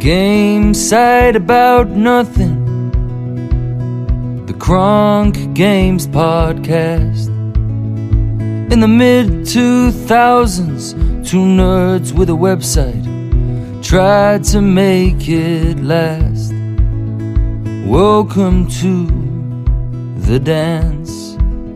game site about nothing. The Kronk Games Podcast. In the mid-2000s, two nerds with a website tried to make it last. Welcome to the dance.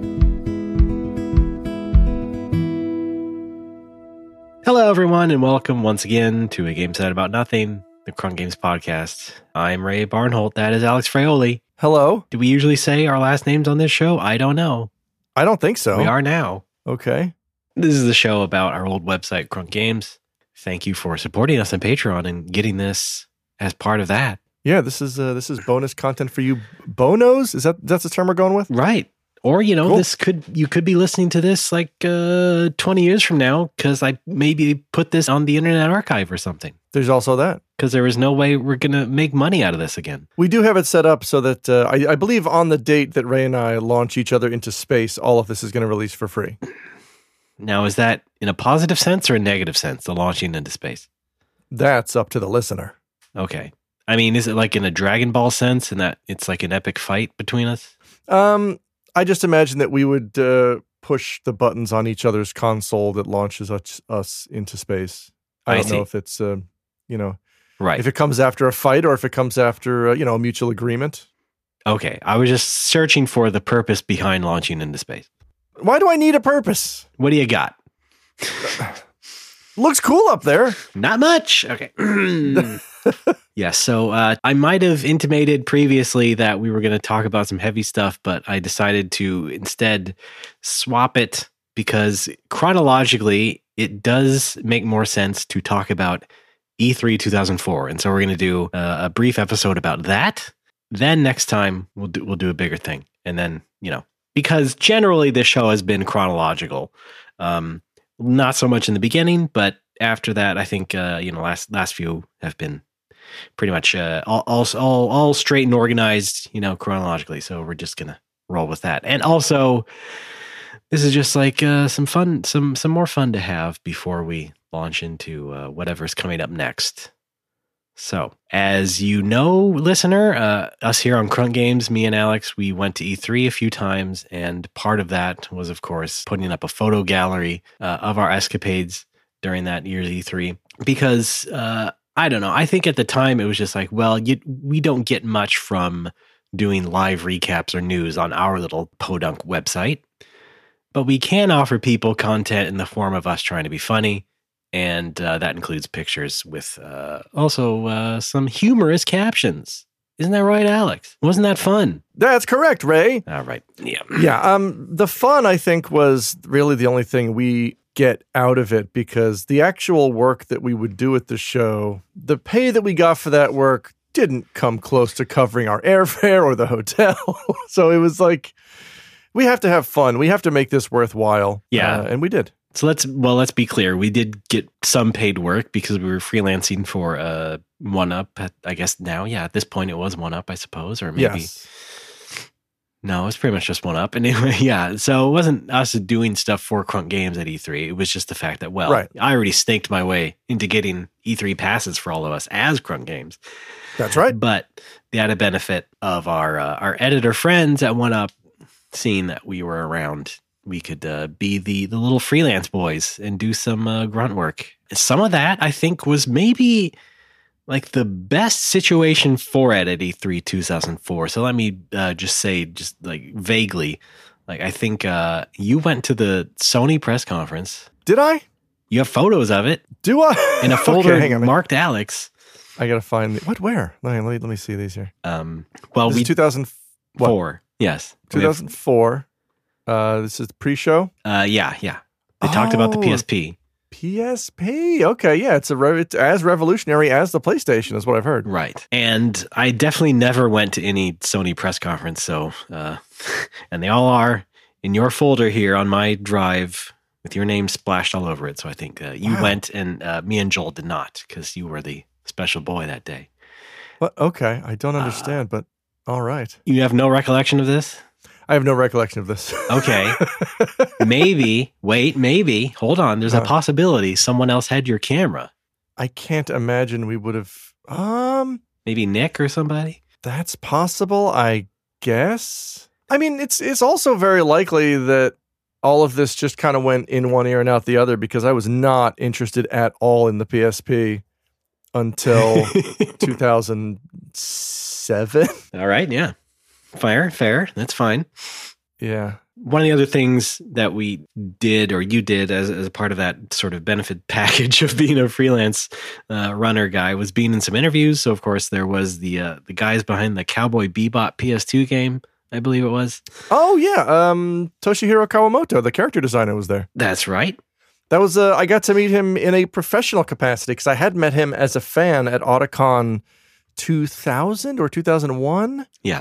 Hello, everyone, and welcome once again to A Game Site About Nothing, the Kronk Games Podcast. I'm Ray Barnholt. That is Alex Fraioli. Hello. Do we usually say our last names on this show? I don't know. I don't think so. We are now. Okay. This is the show about our old website, Kronk Games. Thank you for supporting us on Patreon and getting this as part of that. Yeah, this is bonus content for you bonos. That's the term we're going with? Right. Or, cool. You could be listening to this like 20 years from now because I maybe put this on the Internet Archive or something. There's also that. Because there is no way we're going to make money out of this again. We do have it set up so that I believe on the date that Ray and I launch each other into space, all of this is going to release for free. Now, is that in a positive sense or a negative sense, the launching into space? That's up to the listener. Okay. I mean, is it like in a Dragon Ball sense in that it's like an epic fight between us? I just imagine that we would push the buttons on each other's console that launches us into space. I don't know if it's, right. if it comes after a fight or if it comes after, a mutual agreement. Okay. I was just searching for the purpose behind launching into space. Why do I need a purpose? What do you got? Looks cool up there. Not much. Okay. Yeah, so I might have intimated previously that we were going to talk about some heavy stuff, but I decided to instead swap it because chronologically, it does make more sense to talk about E3 2004. And so we're going to do a brief episode about that. Then next time, we'll do a bigger thing. And then, because generally this show has been chronological. Not so much in the beginning, but after that, I think, last few have been pretty much all straight and organized, chronologically. So we're just gonna roll with that. And also, this is just like some fun, some more fun to have before we launch into whatever's coming up next. So, as you know, listener, us here on Kronk Games, me and Alex, we went to E3 a few times, and part of that was, of course, putting up a photo gallery of our escapades during that year's E3 because. I don't know. I think at the time it was just like, well, we don't get much from doing live recaps or news on our little podunk website, but we can offer people content in the form of us trying to be funny, and that includes pictures with also some humorous captions. Isn't that right, Alex? Wasn't that fun? That's correct, Ray. All right. Yeah. Yeah. The fun, I think, was really the only thing we get out of it because the actual work that we would do at the show, the pay that we got for that work didn't come close to covering our airfare or the hotel. So it was like, we have to have fun. We have to make this worthwhile. Yeah. And we did. So let's be clear. We did get some paid work because we were freelancing for OneUp. I guess now, at this point it was OneUp, I suppose, or maybe. Yes. No, it's pretty much just OneUp. Anyway, yeah. So it wasn't us doing stuff for Kronk Games at E3. It was just the fact that, right. I already snaked my way into getting E3 passes for all of us as Kronk Games. That's right. But the added benefit of our editor friends at OneUp, seeing that we were around, we could be the little freelance boys and do some grunt work. Some of that, I think, was maybe like the best situation for it at E3 2004. So let me just say, like vaguely, like I think you went to the Sony press conference. Did I? You have photos of it. Do I? In a folder marked Alex. I gotta find what? Where? Let me see these here. Well, this is 2004. Yes, 2004. This is pre-show. Yeah. They talked about the PSP. PSP. Okay, yeah, it's as revolutionary as the PlayStation, is what I've heard. Right, and I definitely never went to any Sony press conference. So, and they all are in your folder here on my drive with your name splashed all over it. So I think you went, and me and Joel did not because you were the special boy that day. What? Okay, I don't understand, but all right. You have no recollection of this? I have no recollection of this. Okay. Maybe, hold on. There's a possibility someone else had your camera. I can't imagine we would have. Maybe Nick or somebody? That's possible, I guess. I mean, it's also very likely that all of this just kind of went in one ear and out the other, because I was not interested at all in the PSP until 2007. All right, yeah. Fair. That's fine. Yeah. One of the other things that we did, or you did as a part of that sort of benefit package of being a freelance runner guy, was being in some interviews. So, of course, there was the guys behind the Cowboy Bebop PS2 game, I believe it was. Oh, yeah. Toshihiro Kawamoto, the character designer, was there. That's right. That was, I got to meet him in a professional capacity, because I had met him as a fan at Otakon 2000 or 2001. Yeah.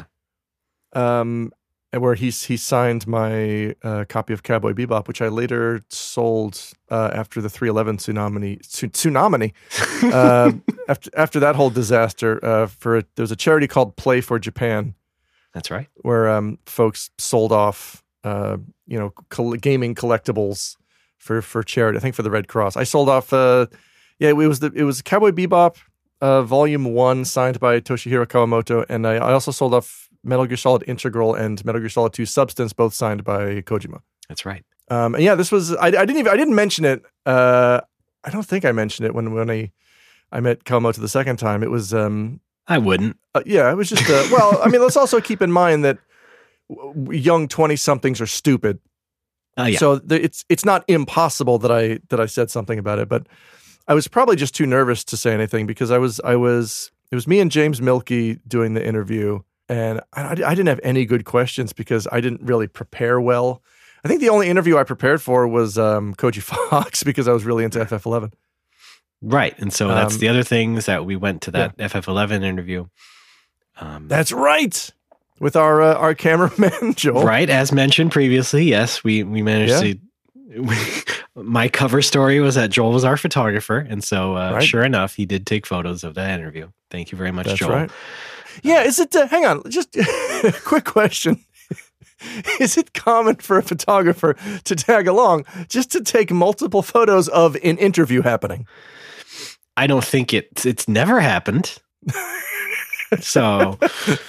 Where he signed my copy of Cowboy Bebop, which I later sold after the 311 tsunami. After that whole disaster, there's a charity called Play for Japan. That's right. Where folks sold off gaming collectibles for charity. I think for the Red Cross. I sold off. It was Cowboy Bebop Volume 1 signed by Toshihiro Kawamoto, and I also sold off Metal Gear Solid Integral and Metal Gear Solid 2 Substance, both signed by Kojima. That's right. And yeah, this was I didn't mention it. I don't think I mentioned it when I met Kawamoto the second time. It was I wouldn't. Yeah, it was just well. I mean, let's also keep in mind that young 20-somethings are stupid. Yeah. So it's not impossible that I said something about it, but I was probably just too nervous to say anything, because it was me and James Milkey doing the interview. And I didn't have any good questions because I didn't really prepare well. I think the only interview I prepared for was Koji Fox, because I was really into FF11. Right. And so that's the other thing, is that we went to that FF11 interview. That's right. With our cameraman, Joel. Right. As mentioned previously, yes, we managed to. My cover story was that Joel was our photographer. And so sure enough, he did take photos of that interview. Thank you very much, That's Joel. Right. Yeah, is it, hang on, just quick question. Is it common for a photographer to tag along just to take multiple photos of an interview happening? I don't think it's never happened. So.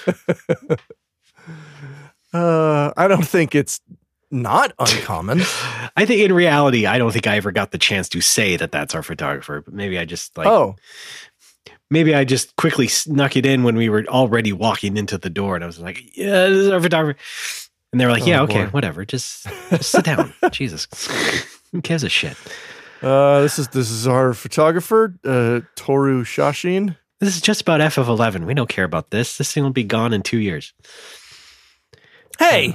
I don't think it's not uncommon. I think in reality, I don't think I ever got the chance to say that that's our photographer, but maybe I just maybe I just quickly snuck it in when we were already walking into the door, and I was like, yeah, this is our photographer. And they were like, yeah, okay, whatever. Just sit down. Jesus. Who gives a shit? This is our photographer, Toru Shashin. This is just about FF11. We don't care about this. This thing will be gone in 2 years. Hey,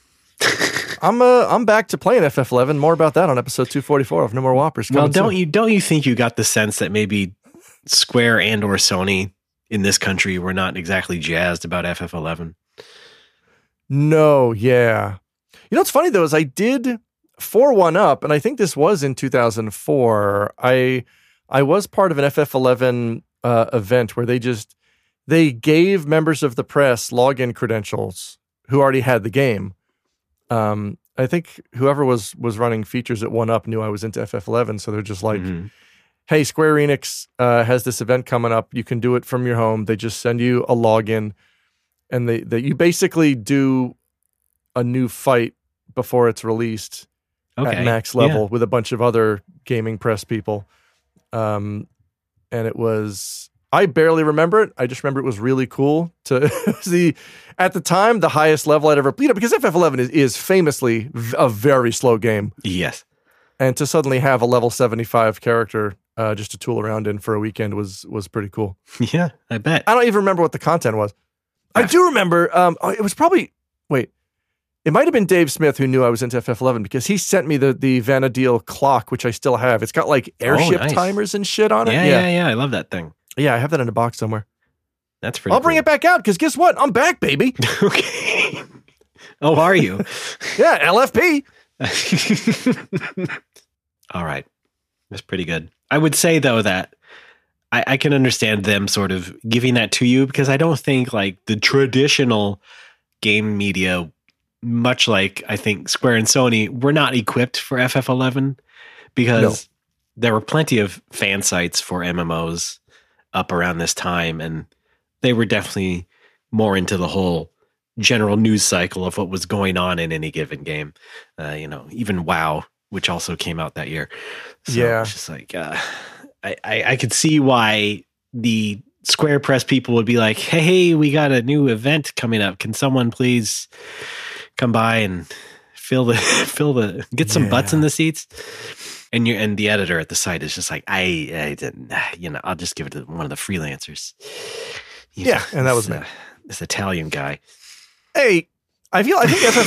I'm back to playing FF11. More about that on episode 244 of No More Whoppers. Well, don't you think you got the sense that maybe Square and or Sony in this country were not exactly jazzed about FF11? No, yeah. You know what's funny though is I did 4-1-Up, and I think this was in 2004. I was part of an FF11 event where they gave members of the press login credentials who already had the game. I think whoever was running features at 1-Up knew I was into FF11, so they're just like, hey, Square Enix has this event coming up. You can do it from your home. They just send you a login, and you basically do a new fight before it's released at max level with a bunch of other gaming press people. And it was, I barely remember it. I just remember it was really cool to see at the time the highest level I'd ever played, because FF11 is famously a very slow game. Yes. And to suddenly have a level 75 character just to tool around in for a weekend was pretty cool. Yeah, I bet. I don't even remember what the content was. I do remember, it was probably, it might have been Dave Smith who knew I was into FF11, because he sent me the Vanadil clock, which I still have. It's got like airship timers and shit on it. Yeah. I love that thing. Yeah, I have that in a box somewhere. That's pretty I'll bring it back out, because guess what? I'm back, baby. Okay. Oh, are you? Yeah, LFP. All right. That's pretty good. I would say, though, that I can understand them sort of giving that to you, because I don't think like the traditional game media, much like I think Square and Sony, were not equipped for FF11, because there were plenty of fan sites for MMOs up around this time, and they were definitely more into the whole general news cycle of what was going on in any given game. Even WoW, which also came out that year. So it's just like, I could see why the Square Press people would be like, hey, we got a new event coming up. Can someone please come by and get some butts in the seats? And the editor at the site is just like, I didn't, I'll just give it to one of the freelancers. And that was me. This Italian guy. Hey, I think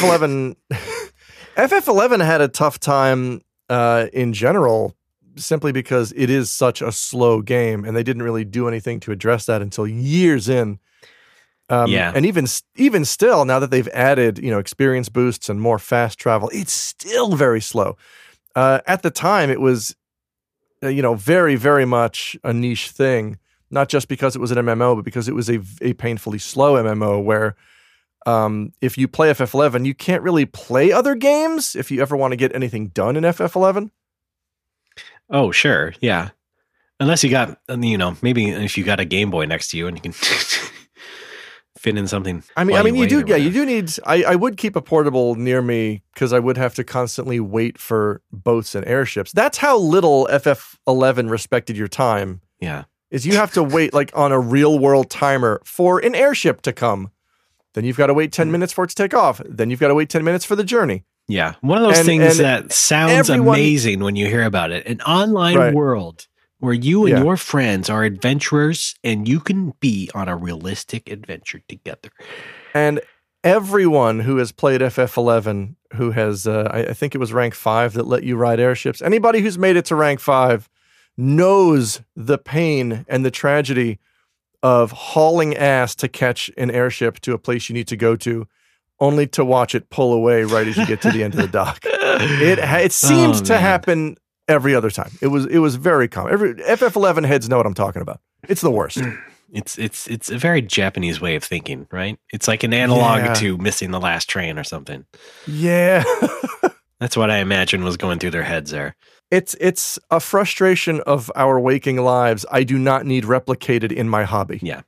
FF11 had a tough time in general, simply because it is such a slow game, and they didn't really do anything to address that until years in. And even still, now that they've added, experience boosts and more fast travel, it's still very slow. At the time, it was, very, very much a niche thing, not just because it was an MMO, but because it was a painfully slow MMO where if you play FF11, you can't really play other games if you ever want to get anything done in FF11. Oh, sure. Yeah. Unless you got, maybe if you got a Game Boy next to you and you can fit in something. You do need, I would keep a portable near me because I would have to constantly wait for boats and airships. That's how little FF11 respected your time. Yeah. Is you have to wait like on a real world timer for an airship to come. Then you've got to wait 10 minutes for it to take off. Then you've got to wait 10 minutes for the journey. Yeah. One of those things that sounds amazing when you hear about it. An online world where you and your friends are adventurers and you can be on a realistic adventure together. And everyone who has played FF11, who has, I think it was rank 5 that let you ride airships. Anybody who's made it to rank 5 knows the pain and the tragedy of hauling ass to catch an airship to a place you need to go to, only to watch it pull away right as you get to the end of the dock. It seems to happen every other time. It was very common. FF11 heads know what I'm talking about. It's the worst. It's a very Japanese way of thinking, right? It's like an analog to missing the last train or something. Yeah. That's what I imagine was going through their heads there. It's a frustration of our waking lives I do not need replicated in my hobby. Yeah.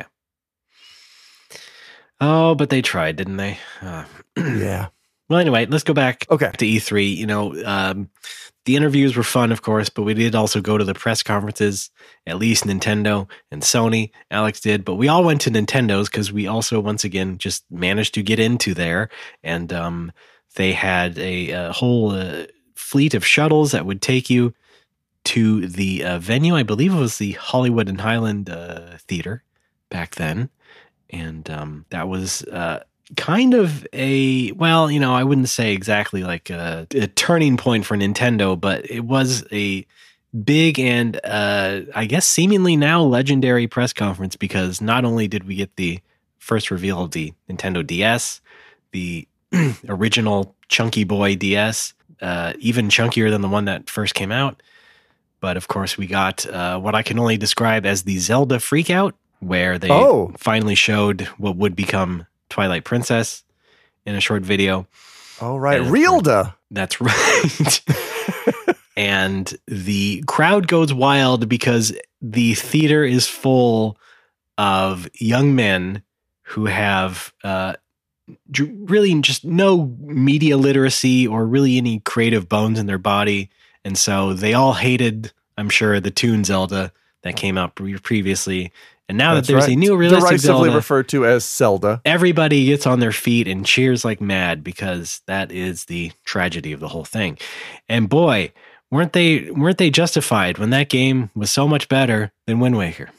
Oh, but they tried, didn't they? Yeah. Well, anyway, let's go back to E3. The interviews were fun, of course, but we did also go to the press conferences, at least Nintendo and Sony. Alex did, but we all went to Nintendo's because we also, once again, just managed to get into there. And they had a whole fleet of shuttles that would take you to the venue. I believe it was the Hollywood and Highland Theater back then. And that was kind of I wouldn't say exactly like a turning point for Nintendo, but it was a big and I guess seemingly now legendary press conference, because not only did we get the first reveal of the Nintendo DS, the original chunky boy DS, even chunkier than the one that first came out, but of course we got what I can only describe as the Zelda Freakout, where they finally showed what would become Twilight Princess in a short video. Oh, right. Realda. That's right. And the crowd goes wild because the theater is full of young men who have really just no media literacy or really any creative bones in their body. And so they all hated, I'm sure, the Toon Zelda that came out previously. And now that there's a new realistic Zelda, referred to as Zelda, everybody gets on their feet and cheers like mad, because that is the tragedy of the whole thing. And boy, weren't they justified when that game was so much better than Wind Waker?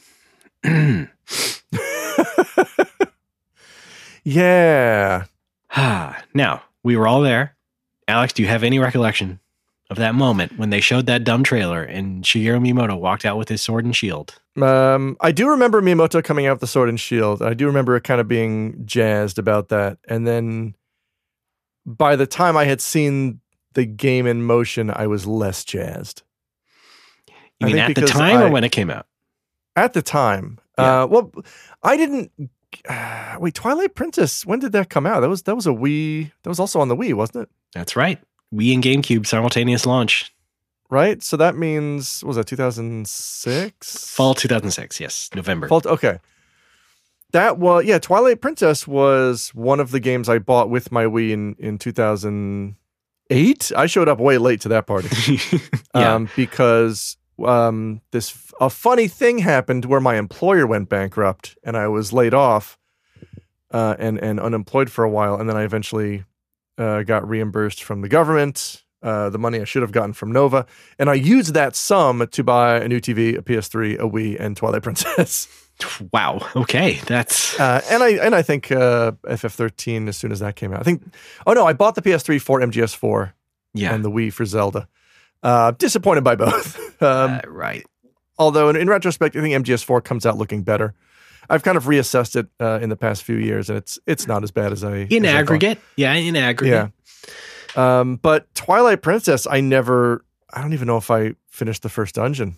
Yeah. Now, we were all there. Alex, do you have any recollection of that moment when they showed that dumb trailer and Shigeru Miyamoto walked out with his sword and shield? I do remember Miyamoto coming out with the sword and shield. I do remember it kind of being jazzed about that. And then by the time I had seen the game in motion, I was less jazzed. You mean at the time or when it came out? At the time. Yeah. Well, I didn't... wait, Twilight Princess, when did that come out? That was a Wii... That was also on the Wii, wasn't it? That's right. Wii and GameCube simultaneous launch. right? So that means, what was that 2006? Fall 2006, yes, November. Okay. That was, Twilight Princess was one of the games I bought with my Wii in 2008. I showed up way late to that party. Because a funny thing happened where my employer went bankrupt and I was laid off and unemployed for a while. And then I eventually got reimbursed from the government, the money I should have gotten from Nova. And I used that sum to buy a new TV, a PS3, a Wii, and Twilight Princess. Wow. Okay, that's and I think FF13 as soon as that came out. I bought the PS3 for MGS4, and the Wii for Zelda. Disappointed by both. Right. Although in retrospect, I think MGS4 comes out looking better. I've kind of reassessed it in the past few years, and it's not as bad as I in aggregate. In aggregate. Yeah. But Twilight Princess, I don't even know if I finished the first dungeon.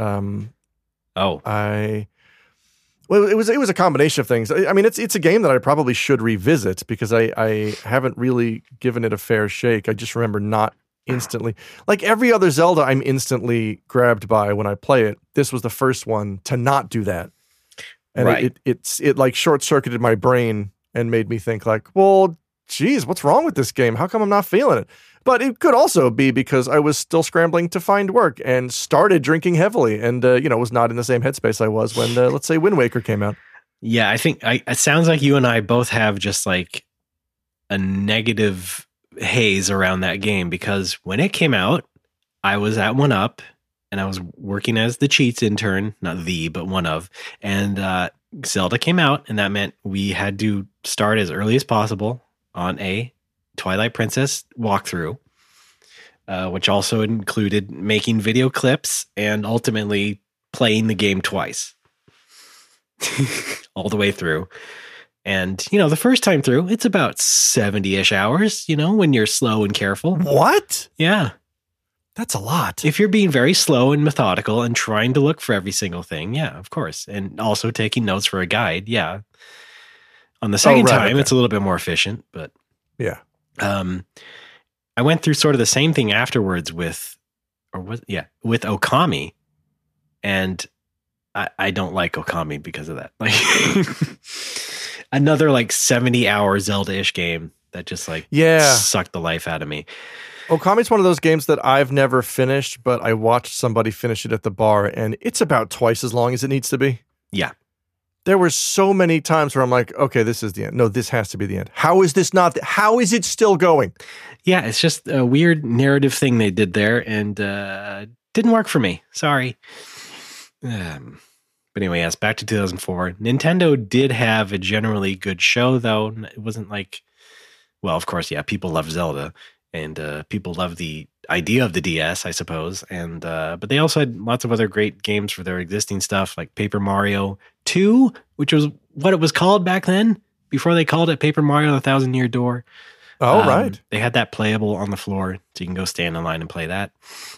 Well, it was a combination of things. I mean, it's a game that I probably should revisit because I haven't really given it a fair shake. I just remember not instantly, like every other Zelda, I'm instantly grabbed by when I play it. This was the first one to not do that, and it like short circuited my brain and made me think like, well, geez, what's wrong with this game? How come I'm not feeling it? But it could also be because I was still scrambling to find work and started drinking heavily and, was not in the same headspace I was when, let's say, Wind Waker came out. Yeah, I think it sounds like you and I both have just like a negative haze around that game because when it came out, I was at 1UP and I was working as the cheats intern, not the, but one of, and Zelda came out and that meant we had to start as early as possible on a Twilight Princess walkthrough, which also included making video clips and ultimately playing the game twice all the way through. And, the first time through, it's about 70-ish hours, when you're slow and careful. What? Yeah. That's a lot. If you're being very slow and methodical and trying to look for every single thing. Yeah, of course. And also taking notes for a guide. Yeah. On the second time, it's a little bit more efficient, but yeah. I went through sort of the same thing afterwards with Okami, and I don't like Okami because of that. Like another like 70-hour Zelda-ish game that just sucked the life out of me. Okami's one of those games that I've never finished, but I watched somebody finish it at the bar, and it's about twice as long as it needs to be. Yeah. There were so many times where I'm like, okay, this is the end. No, this has to be the end. How is this not? How is it still going? Yeah, it's just a weird narrative thing they did there, and didn't work for me. Sorry. But anyway, yes, back to 2004. Nintendo did have a generally good show, though. It wasn't like, well, of course, yeah, people love Zelda, and people love the idea of the DS, I suppose. And but they also had lots of other great games for their existing stuff, like Paper Mario 2, which was what it was called back then, before they called it Paper Mario: The Thousand Year Door. Oh, right. They had that playable on the floor, so you can go stand in line and play that.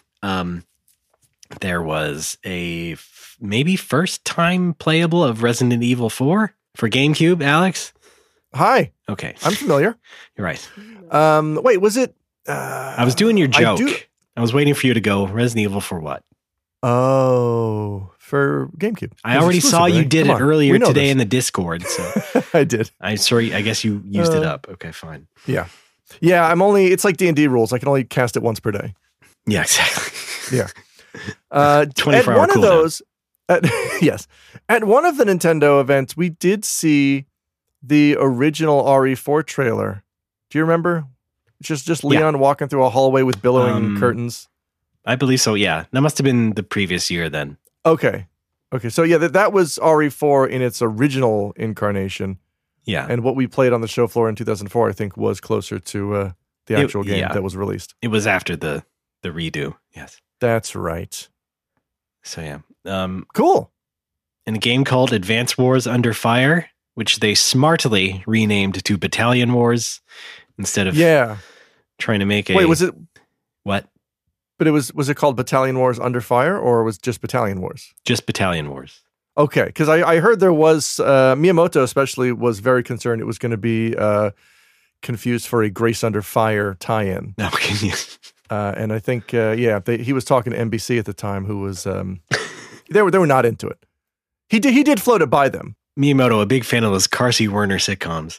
There was a maybe first time playable of Resident Evil 4 for GameCube, Alex. Hi. Okay. I'm familiar. You're right. Wait, was it? I was doing your joke. I was waiting for you to go Resident Evil for what? Oh, for GameCube. I already saw you did it earlier today in the Discord. So I did. I'm sorry. I guess you used it up. Okay, fine. Yeah. Yeah, it's like D&D rules. I can only cast it once per day. Yeah, exactly. Yeah. 24-hour one cooldown. of those, yes. At one of the Nintendo events, we did see the original RE4 trailer. Do you remember? Just Leon walking through a hallway with billowing curtains. I believe so, yeah. That must have been the previous year then. Okay. So yeah, that was RE4 in its original incarnation. Yeah. And what we played on the show floor in 2004, I think, was closer to the actual game that was released. It was after the redo, yes. That's right. So yeah. Cool. In a game called Advance Wars Under Fire, which they smartly renamed to Battalion Wars instead of trying to make a... Wait, was it... What? But was it called Battalion Wars Under Fire, or was it just Battalion Wars? Just Battalion Wars. Okay, because I heard there was... Miyamoto especially was very concerned it was going to be confused for a Grace Under Fire tie-in. Okay, And I think, he was talking to NBC at the time, who was they were not into it. He did float it by them. Miyamoto, a big fan of those Carsey Werner sitcoms.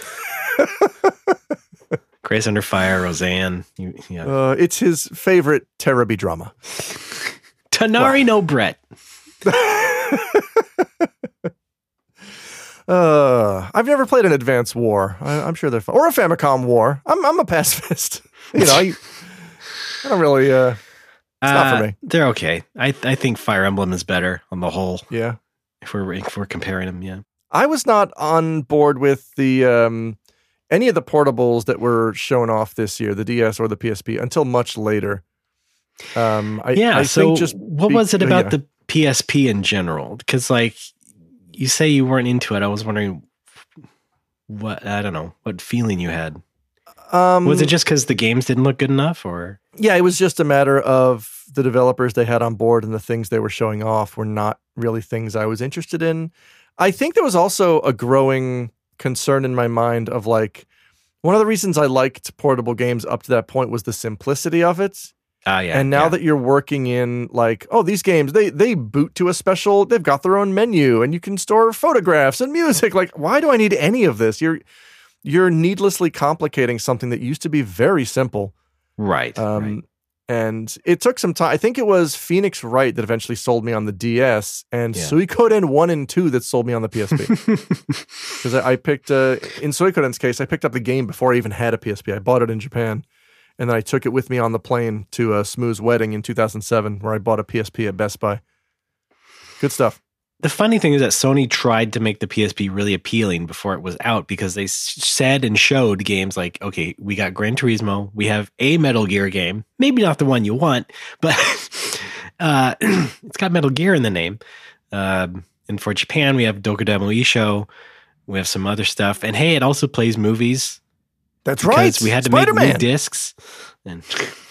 Grace Under Fire, Roseanne. It's his favorite Terabee drama. Tanari no Brett. I've never played an Advance War. I'm sure they're fun. Or a Famicom War. I'm a pacifist. I don't really. It's not for me. They're okay. I think Fire Emblem is better on the whole. Yeah. If we're comparing them, yeah. I was not on board with the any of the portables that were shown off this year, the DS or the PSP, until much later. I think just what was it about the PSP in general? Because you say you weren't into it. I was wondering what feeling you had. Was it just because the games didn't look good enough, or? Yeah, it was just a matter of the developers they had on board and the things they were showing off were not really things I was interested in. I think there was also a growing concern in my mind of one of the reasons I liked portable games up to that point was the simplicity of it. And now that you're working in these games, they boot to a special, they've got their own menu and you can store photographs and music. Why do I need any of this? You're needlessly complicating something that used to be very simple. Right. Right. And it took some time. I think it was Phoenix Wright that eventually sold me on the DS and Suikoden 1 and 2 that sold me on the PSP. Because I picked, in Suikoden's case, I picked up the game before I even had a PSP. I bought it in Japan. And then I took it with me on the plane to Smooth's wedding in 2007, where I bought a PSP at Best Buy. Good stuff. The funny thing is that Sony tried to make the PSP really appealing before it was out because they said and showed games okay, we got Gran Turismo, we have a Metal Gear game, maybe not the one you want, but it's got Metal Gear in the name. And for Japan, we have Dokudemo Isho, we have some other stuff, and hey, it also plays movies. That's right. We had to Spider-Man. make new discs. And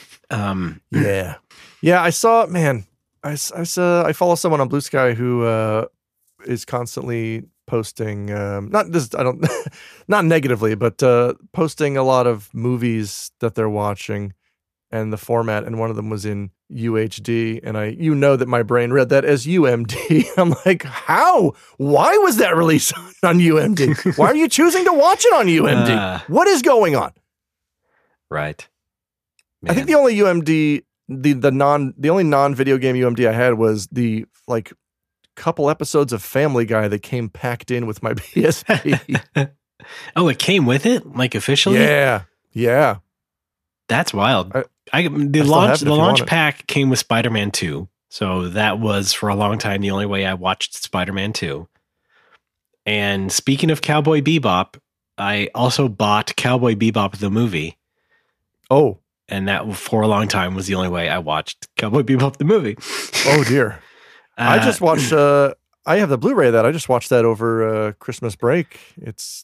yeah. I saw, man. I follow someone on Blue Sky who is constantly posting not negatively, but posting a lot of movies that they're watching and the format. And one of them was in UHD, and that my brain read that as UMD. I'm like, how? Why was that released on UMD? Why are you choosing to watch it on UMD? What is going on? Right. Man. I think the only UMD, the only non-video game UMD I had was the couple episodes of Family Guy that came packed in with my PSP. Oh, it came with it, officially? Yeah. That's wild. The launch pack came with Spider-Man 2, so that was for a long time the only way I watched Spider-Man 2. And speaking of Cowboy Bebop, I also bought Cowboy Bebop the movie. Oh. And that for a long time was the only way I watched Cowboy Bebop the movie. Oh dear. I just watched I have the Blu-ray of that. I just watched that over Christmas break. It's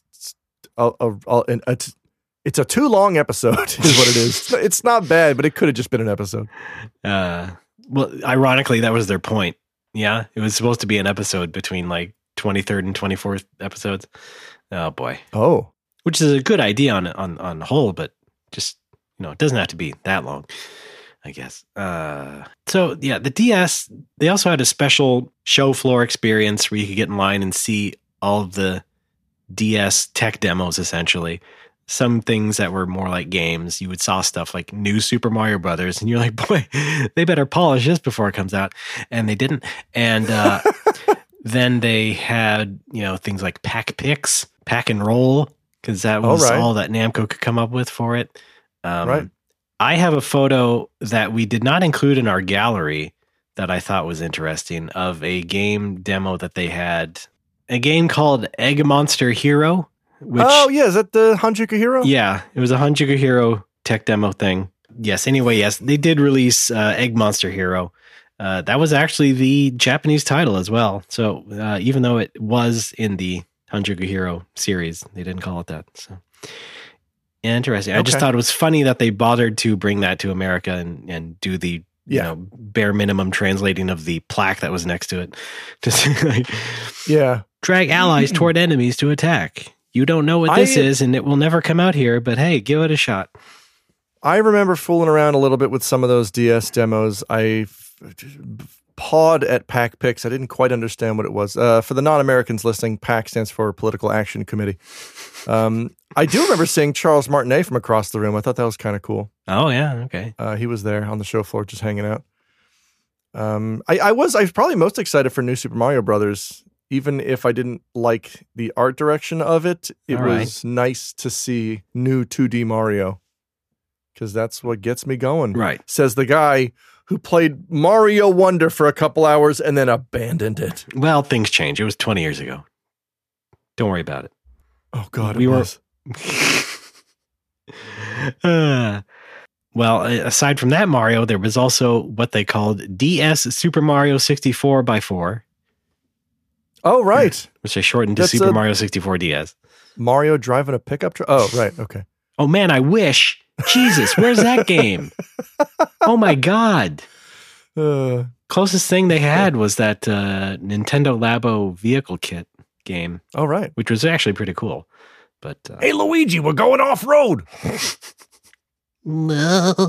a too long episode is what it is. It's not bad, but it could have just been an episode. Well, ironically, that was their point. Yeah. It was supposed to be an episode between 23rd and 24th episodes. Oh boy. Oh. Which is a good idea on the whole, but just, it doesn't have to be that long, I guess. So yeah, the DS, they also had a special show floor experience where you could get in line and see all of the DS tech demos, essentially. Some things that were more like games. You would saw stuff like New Super Mario Brothers, and you're like, boy, they better polish this before it comes out. And they didn't. And then they had, things like Pack Picks, Pack and Roll, because that was all that Namco could come up with for it. Right. I have a photo that we did not include in our gallery that I thought was interesting of a game demo that they had. A game called Egg Monster Hero. Is that the Hanjuku Hero? Yeah, it was a Hanjuku Hero tech demo thing. Yes, anyway, yes, they did release Egg Monster Hero. That was actually the Japanese title as well. So even though it was in the Hanjuku Hero series, they didn't call it that. So interesting. Okay. I just thought it was funny that they bothered to bring that to America and do the bare minimum translating of the plaque that was next to it. Drag allies toward enemies to attack. You don't know what this is, and it will never come out here, but hey, give it a shot. I remember fooling around a little bit with some of those DS demos. I pawed at PAC Picks. I didn't quite understand what it was. For the non-Americans listening, PAC stands for Political Action Committee. I do remember seeing Charles Martinet from across the room. I thought that was kind of cool. Oh, yeah. Okay. He was there on the show floor just hanging out. I was probably most excited for New Super Mario Brothers, even if I didn't like the art direction of it. It was nice to see new 2D Mario, because that's what gets me going. Right. Says the guy who played Mario Wonder for a couple hours and then abandoned it. Well, things change. It was 20 years ago. Don't worry about it. Oh, God, we was. Well, aside from that Mario, there was also what they called DS Super Mario 64 by 4. Oh, right. Which they shortened to Super Mario 64 DS. Mario driving a pickup truck? Oh, right. Okay. Oh, man, I wish. Jesus, where's that game? Oh, my God. Closest thing they had was that Nintendo Labo vehicle kit game. Oh, right. Which was actually pretty cool. But hey, Luigi, we're going off-road. No.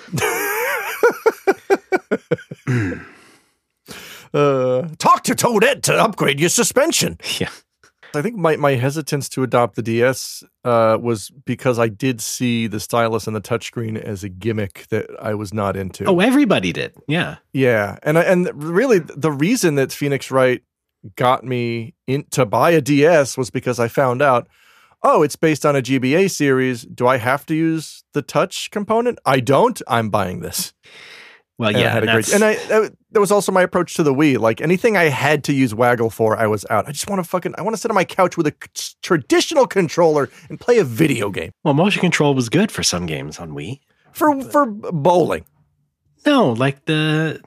Talk to Toadette to upgrade your suspension. Yeah. I think my hesitance to adopt the DS was because I did see the stylus and the touchscreen as a gimmick that I was not into. Oh, everybody did. Yeah. Yeah. And really the reason that Phoenix Wright got me to buy a DS was because I found out, oh, it's based on a GBA series. Do I have to use the touch component? I don't. I'm buying this. Well, yeah. That was also my approach to the Wii. Like anything I had to use Waggle for, I was out. I just want to I want to sit on my couch with a traditional controller and play a video game. Well, motion control was good for some games on Wii. For bowling. No, like the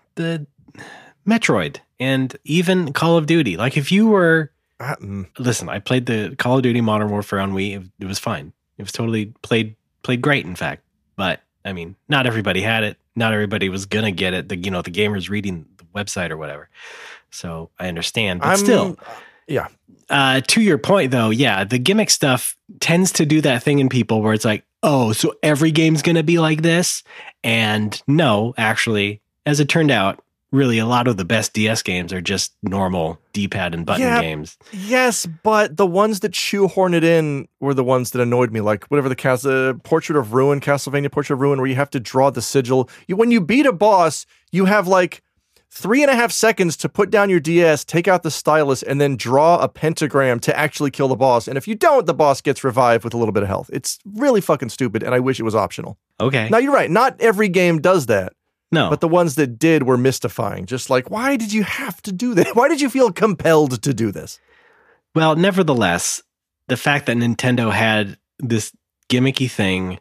Metroid and even Call of Duty. Like if you were listen, I played the Call of Duty Modern Warfare on Wii. It was fine. It was totally played great, in fact. But I mean, not everybody had it. Not everybody was gonna get it. The gamers reading the website or whatever. So I understand, but still, yeah. To your point, though, yeah, the gimmick stuff tends to do that thing in people where it's like, oh, so every game's gonna be like this, and no, actually, as it turned out, really, a lot of the best DS games are just normal D-pad and button games. Yes, but the ones that shoehorn it in were the ones that annoyed me. Like whatever the Portrait of Ruin, Castlevania Portrait of Ruin, where you have to draw the sigil. When you beat a boss, you have like 3.5 seconds to put down your DS, take out the stylus, and then draw a pentagram to actually kill the boss. And if you don't, the boss gets revived with a little bit of health. It's really fucking stupid, and I wish it was optional. Okay. Now, you're right. Not every game does that. No. But the ones that did were mystifying. Just like, why did you have to do that? Why did you feel compelled to do this? Well, nevertheless, the fact that Nintendo had this gimmicky thing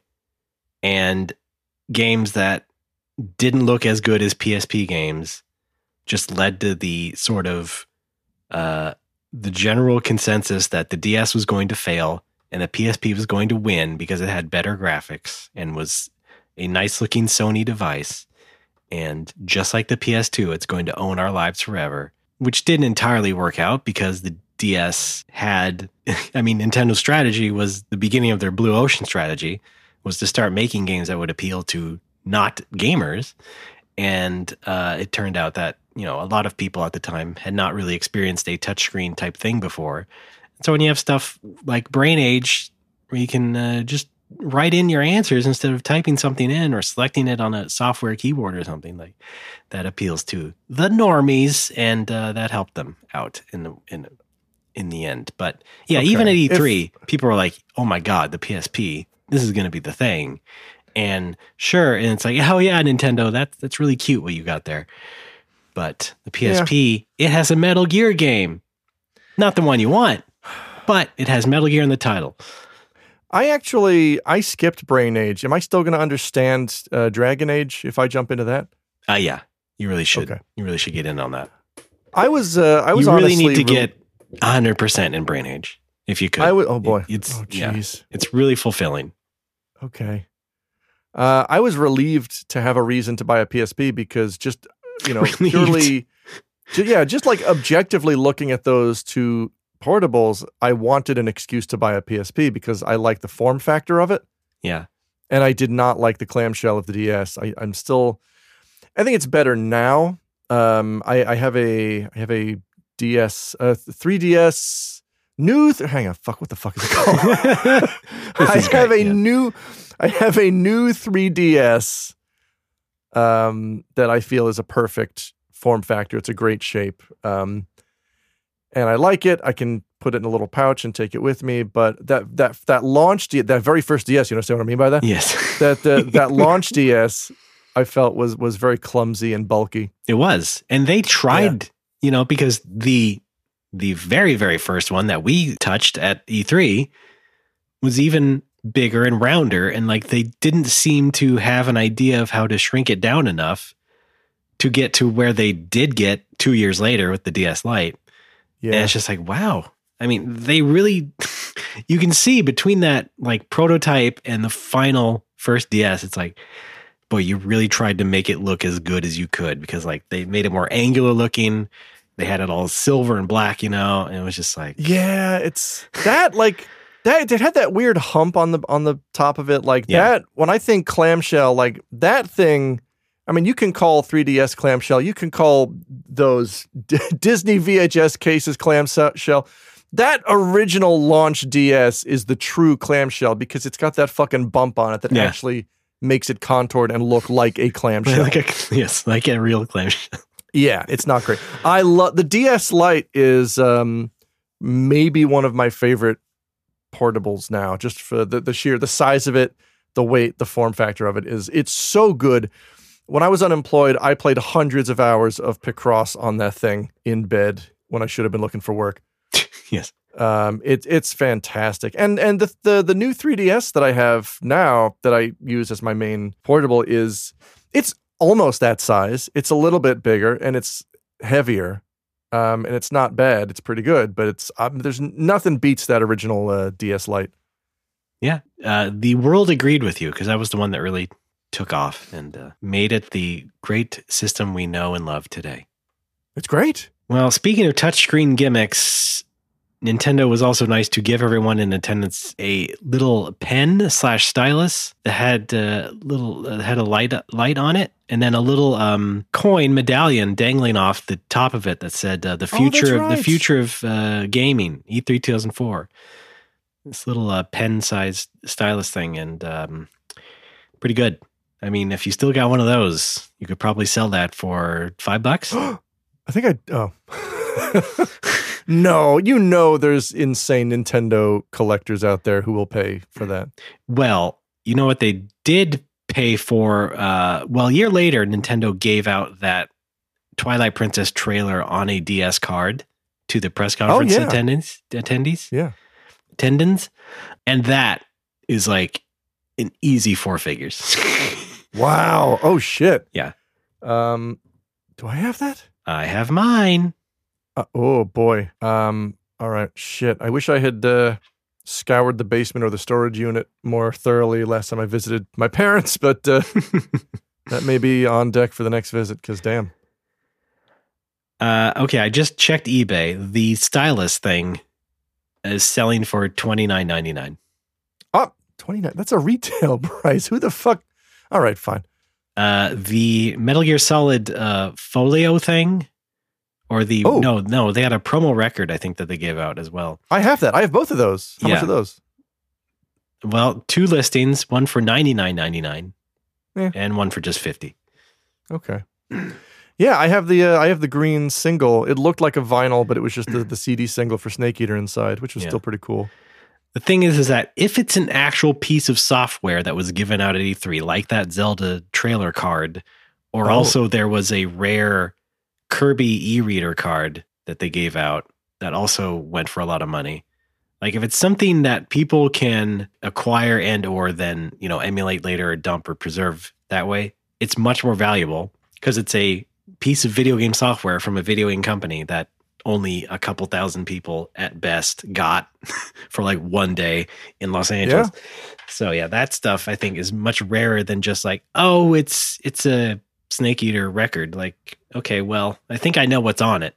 and games that didn't look as good as PSP games just led to the sort of the general consensus that the DS was going to fail and the PSP was going to win because it had better graphics and was a nice looking Sony device. And just like the PS2, it's going to own our lives forever, which didn't entirely work out because the DS had, I mean, Nintendo's strategy was the beginning of their Blue Ocean strategy was to start making games that would appeal to not gamers. And it turned out that, a lot of people at the time had not really experienced a touchscreen type thing before. So when you have stuff like Brain Age, where you can just write in your answers instead of typing something in or selecting it on a software keyboard or something, like that appeals to the normies, and that helped them out in the end. But yeah, okay. Even at E3, people were like, "Oh my god, the PSP! This is going to be the thing." And sure, and it's like, "Oh yeah, Nintendo, that's really cute what you got there." But the PSP, It has a Metal Gear game, not the one you want, but it has Metal Gear in the title. I skipped Brain Age. Am I still going to understand Dragon Age if I jump into that? Yeah, you really should. Okay. You really should get in on that. I was. You really need to get 100% in Brain Age if you could. Oh boy, it's really fulfilling. Okay. I was relieved to have a reason to buy a PSP because just purely, just like objectively looking at those two portables, I wanted an excuse to buy a PSP because I like the form factor of it. Yeah. and I did not like the clamshell of the DS. I think it's better now. I have a DS, 3DS new. Hang on, what the fuck is it called? I have a new 3DS that I feel is a perfect form factor. It's a great shape, and I like it. I can put it in a little pouch and take it with me. But that launch, that very first DS, you understand what I mean by that? Yes. that launch DS, I felt was very clumsy and bulky. It was, and they tried, because the very, very first one that we touched at E3 was even bigger and rounder, and like they didn't seem to have an idea of how to shrink it down enough to get to where they did get 2 years later with the DS Lite. Yeah. And it's just like, wow. I mean, they really, you can see between that like prototype and the final first DS, it's like, boy, you really tried to make it look as good as you could, because like they made it more angular looking. They had it all silver and black, and it was just like, yeah, it's that like that. It had that weird hump on the top of it, like that. When I think clamshell, like that thing. I mean, you can call 3DS clamshell. You can call those Disney VHS cases clamshell. That original launch DS is the true clamshell because it's got that fucking bump on it that actually makes it contoured and look like a clamshell. Like a real clamshell. Yeah, it's not great. I love the DS Lite is maybe one of my favorite portables now, just for the sheer the size of it, the weight, the form factor of it it's so good. When I was unemployed, I played hundreds of hours of Picross on that thing in bed when I should have been looking for work. Yes. It's fantastic. And the new 3DS that I have now that I use as my main portable it's almost that size. It's a little bit bigger and it's heavier. And it's not bad. It's pretty good, but there's nothing beats that original DS Lite. Yeah. The world agreed with you because that was the one that really took off and made it the great system we know and love today. It's great. Well, speaking of touchscreen gimmicks, Nintendo was also nice to give everyone in attendance a little pen / stylus that had a light on it, and then a little coin medallion dangling off the top of it that said the future of gaming, E3 2004. This little pen-sized stylus thing, and pretty good. I mean, if you still got one of those, you could probably sell that for $5. I think No, there's insane Nintendo collectors out there who will pay for that. Well, you know what they did pay for? A year later, Nintendo gave out that Twilight Princess trailer on a DS card to the press conference attendees. Yeah. Attendants. And that is like an easy 4 figures. Wow. Oh, shit. Yeah. Do I have that? I have mine. Oh, boy. All right. Shit. I wish I had scoured the basement or the storage unit more thoroughly last time I visited my parents, but that may be on deck for the next visit, because damn. Okay, I just checked eBay. The stylus thing is selling for $29.99. Oh, $29. That's a retail price. Who the fuck? All right, fine. The Metal Gear Solid folio thing, or they had a promo record, I think, that they gave out as well. I have that. I have both of those. How much are those? Well, 2 listings, one for $99.99 and one for just $50. Okay. Yeah, I have the green single. It looked like a vinyl, but it was just the CD single for Snake Eater inside, which was still pretty cool. The thing is that if it's an actual piece of software that was given out at E3, like that Zelda trailer card, or also there was a rare Kirby e-reader card that they gave out that also went for a lot of money. Like if it's something that people can acquire and or then, emulate later or dump or preserve that way, it's much more valuable because it's a piece of video game software from a video game company that only a couple thousand people at best got for like one day in Los Angeles. Yeah. So yeah, that stuff I think is much rarer than just like, oh, it's a Snake Eater record. Like, okay, well, I think I know what's on it.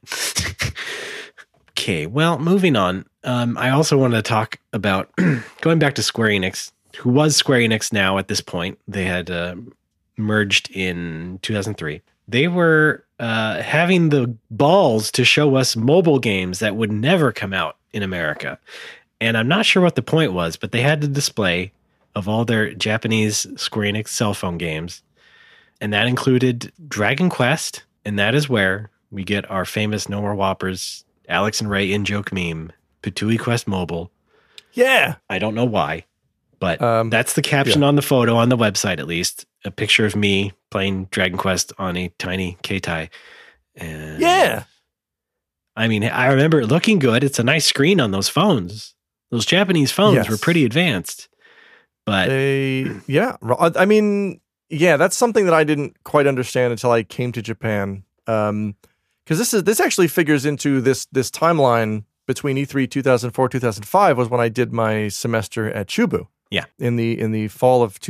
Okay, well, moving on. I also want to talk about going back to Square Enix. who was Square Enix now at this point. They had merged in 2003. They were having the balls to show us mobile games that would never come out in America. And I'm not sure what the point was, but they had the display of all their Japanese Square Enix cell phone games. And that included Dragon Quest. And that is where we get our famous No More Whoppers, Alex and Ray in-joke meme, Patootie Quest Mobile. Yeah. I don't know why, but that's the caption on the photo on the website, at least. A picture of me playing Dragon Quest on a tiny Keitai. And yeah. I mean, I remember it looking good. It's a nice screen on those phones. Those Japanese phones were pretty advanced. But I mean, yeah, that's something that I didn't quite understand until I came to Japan. Because this actually figures into this timeline between E3 2004 2005 was when I did my semester at Chubu. Yeah, in the fall of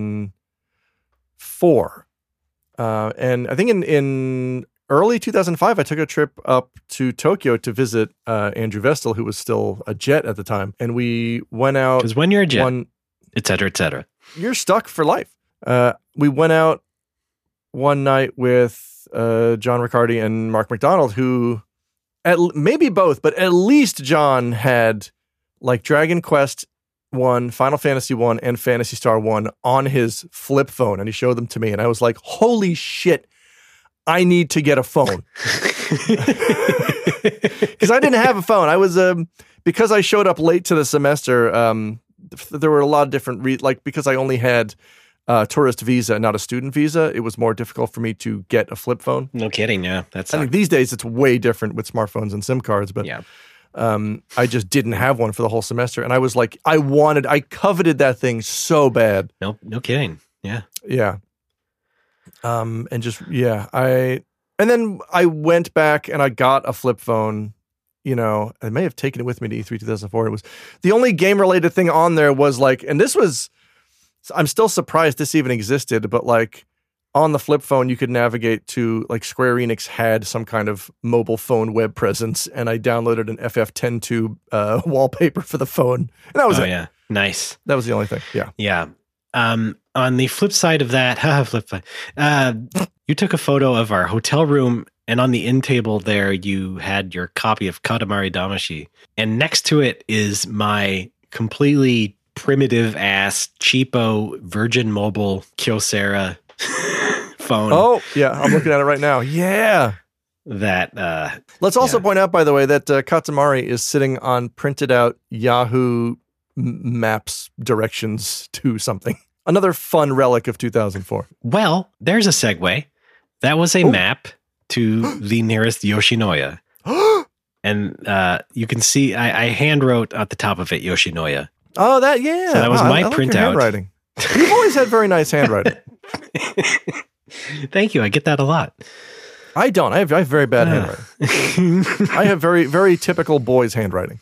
2004, and I think in early 2005 I took a trip up to Tokyo to visit Andrew Vestal, who was still a Jet at the time, and we went out because when you're a Jet, et cetera, you're stuck for life. We went out one night with John Riccardi and Mark McDonald, who maybe both, but at least John had like Dragon Quest 1, Final Fantasy 1, and Phantasy Star 1 on his flip phone, and he showed them to me, and I was like, holy shit, I need to get a phone. Because I didn't have a phone. I was, because I showed up late to the semester, there were a lot of different, because I only had tourist visa, not a student visa, it was more difficult for me to get a flip phone. No kidding, yeah. I think these days it's way different with smartphones and SIM cards, but yeah. I just didn't have one for the whole semester, and I was like, I coveted that thing so bad. No kidding. Yeah. Yeah. And then I went back and I got a flip phone. You know, I may have taken it with me to E3 2004. It was the only game related thing on there was like, and this was, I'm still surprised this even existed, but like on the flip phone, you could navigate to like Square Enix had some kind of mobile phone web presence, and I downloaded an FF10 tube wallpaper for the phone, and that was it. Yeah, nice. That was the only thing. Yeah, yeah. On the flip side of that, you took a photo of our hotel room, and on the end table there, you had your copy of Katamari Damacy, and next to it is my completely primitive ass cheapo Virgin Mobile Kyocera phone. Oh, yeah. I'm looking at it right now. Yeah. That let's also point out, by the way, that Katamari is sitting on printed out Yahoo Maps directions to something. Another fun relic of 2004. Well, there's a segue. That was a map to the nearest Yoshinoya. And you can see I hand wrote at the top of it Yoshinoya. Oh, that, yeah. So that was my printout. Like handwriting. You've always had very nice handwriting. Thank you. I get that a lot. I don't. I have very bad handwriting. I have very, very typical boys' handwriting.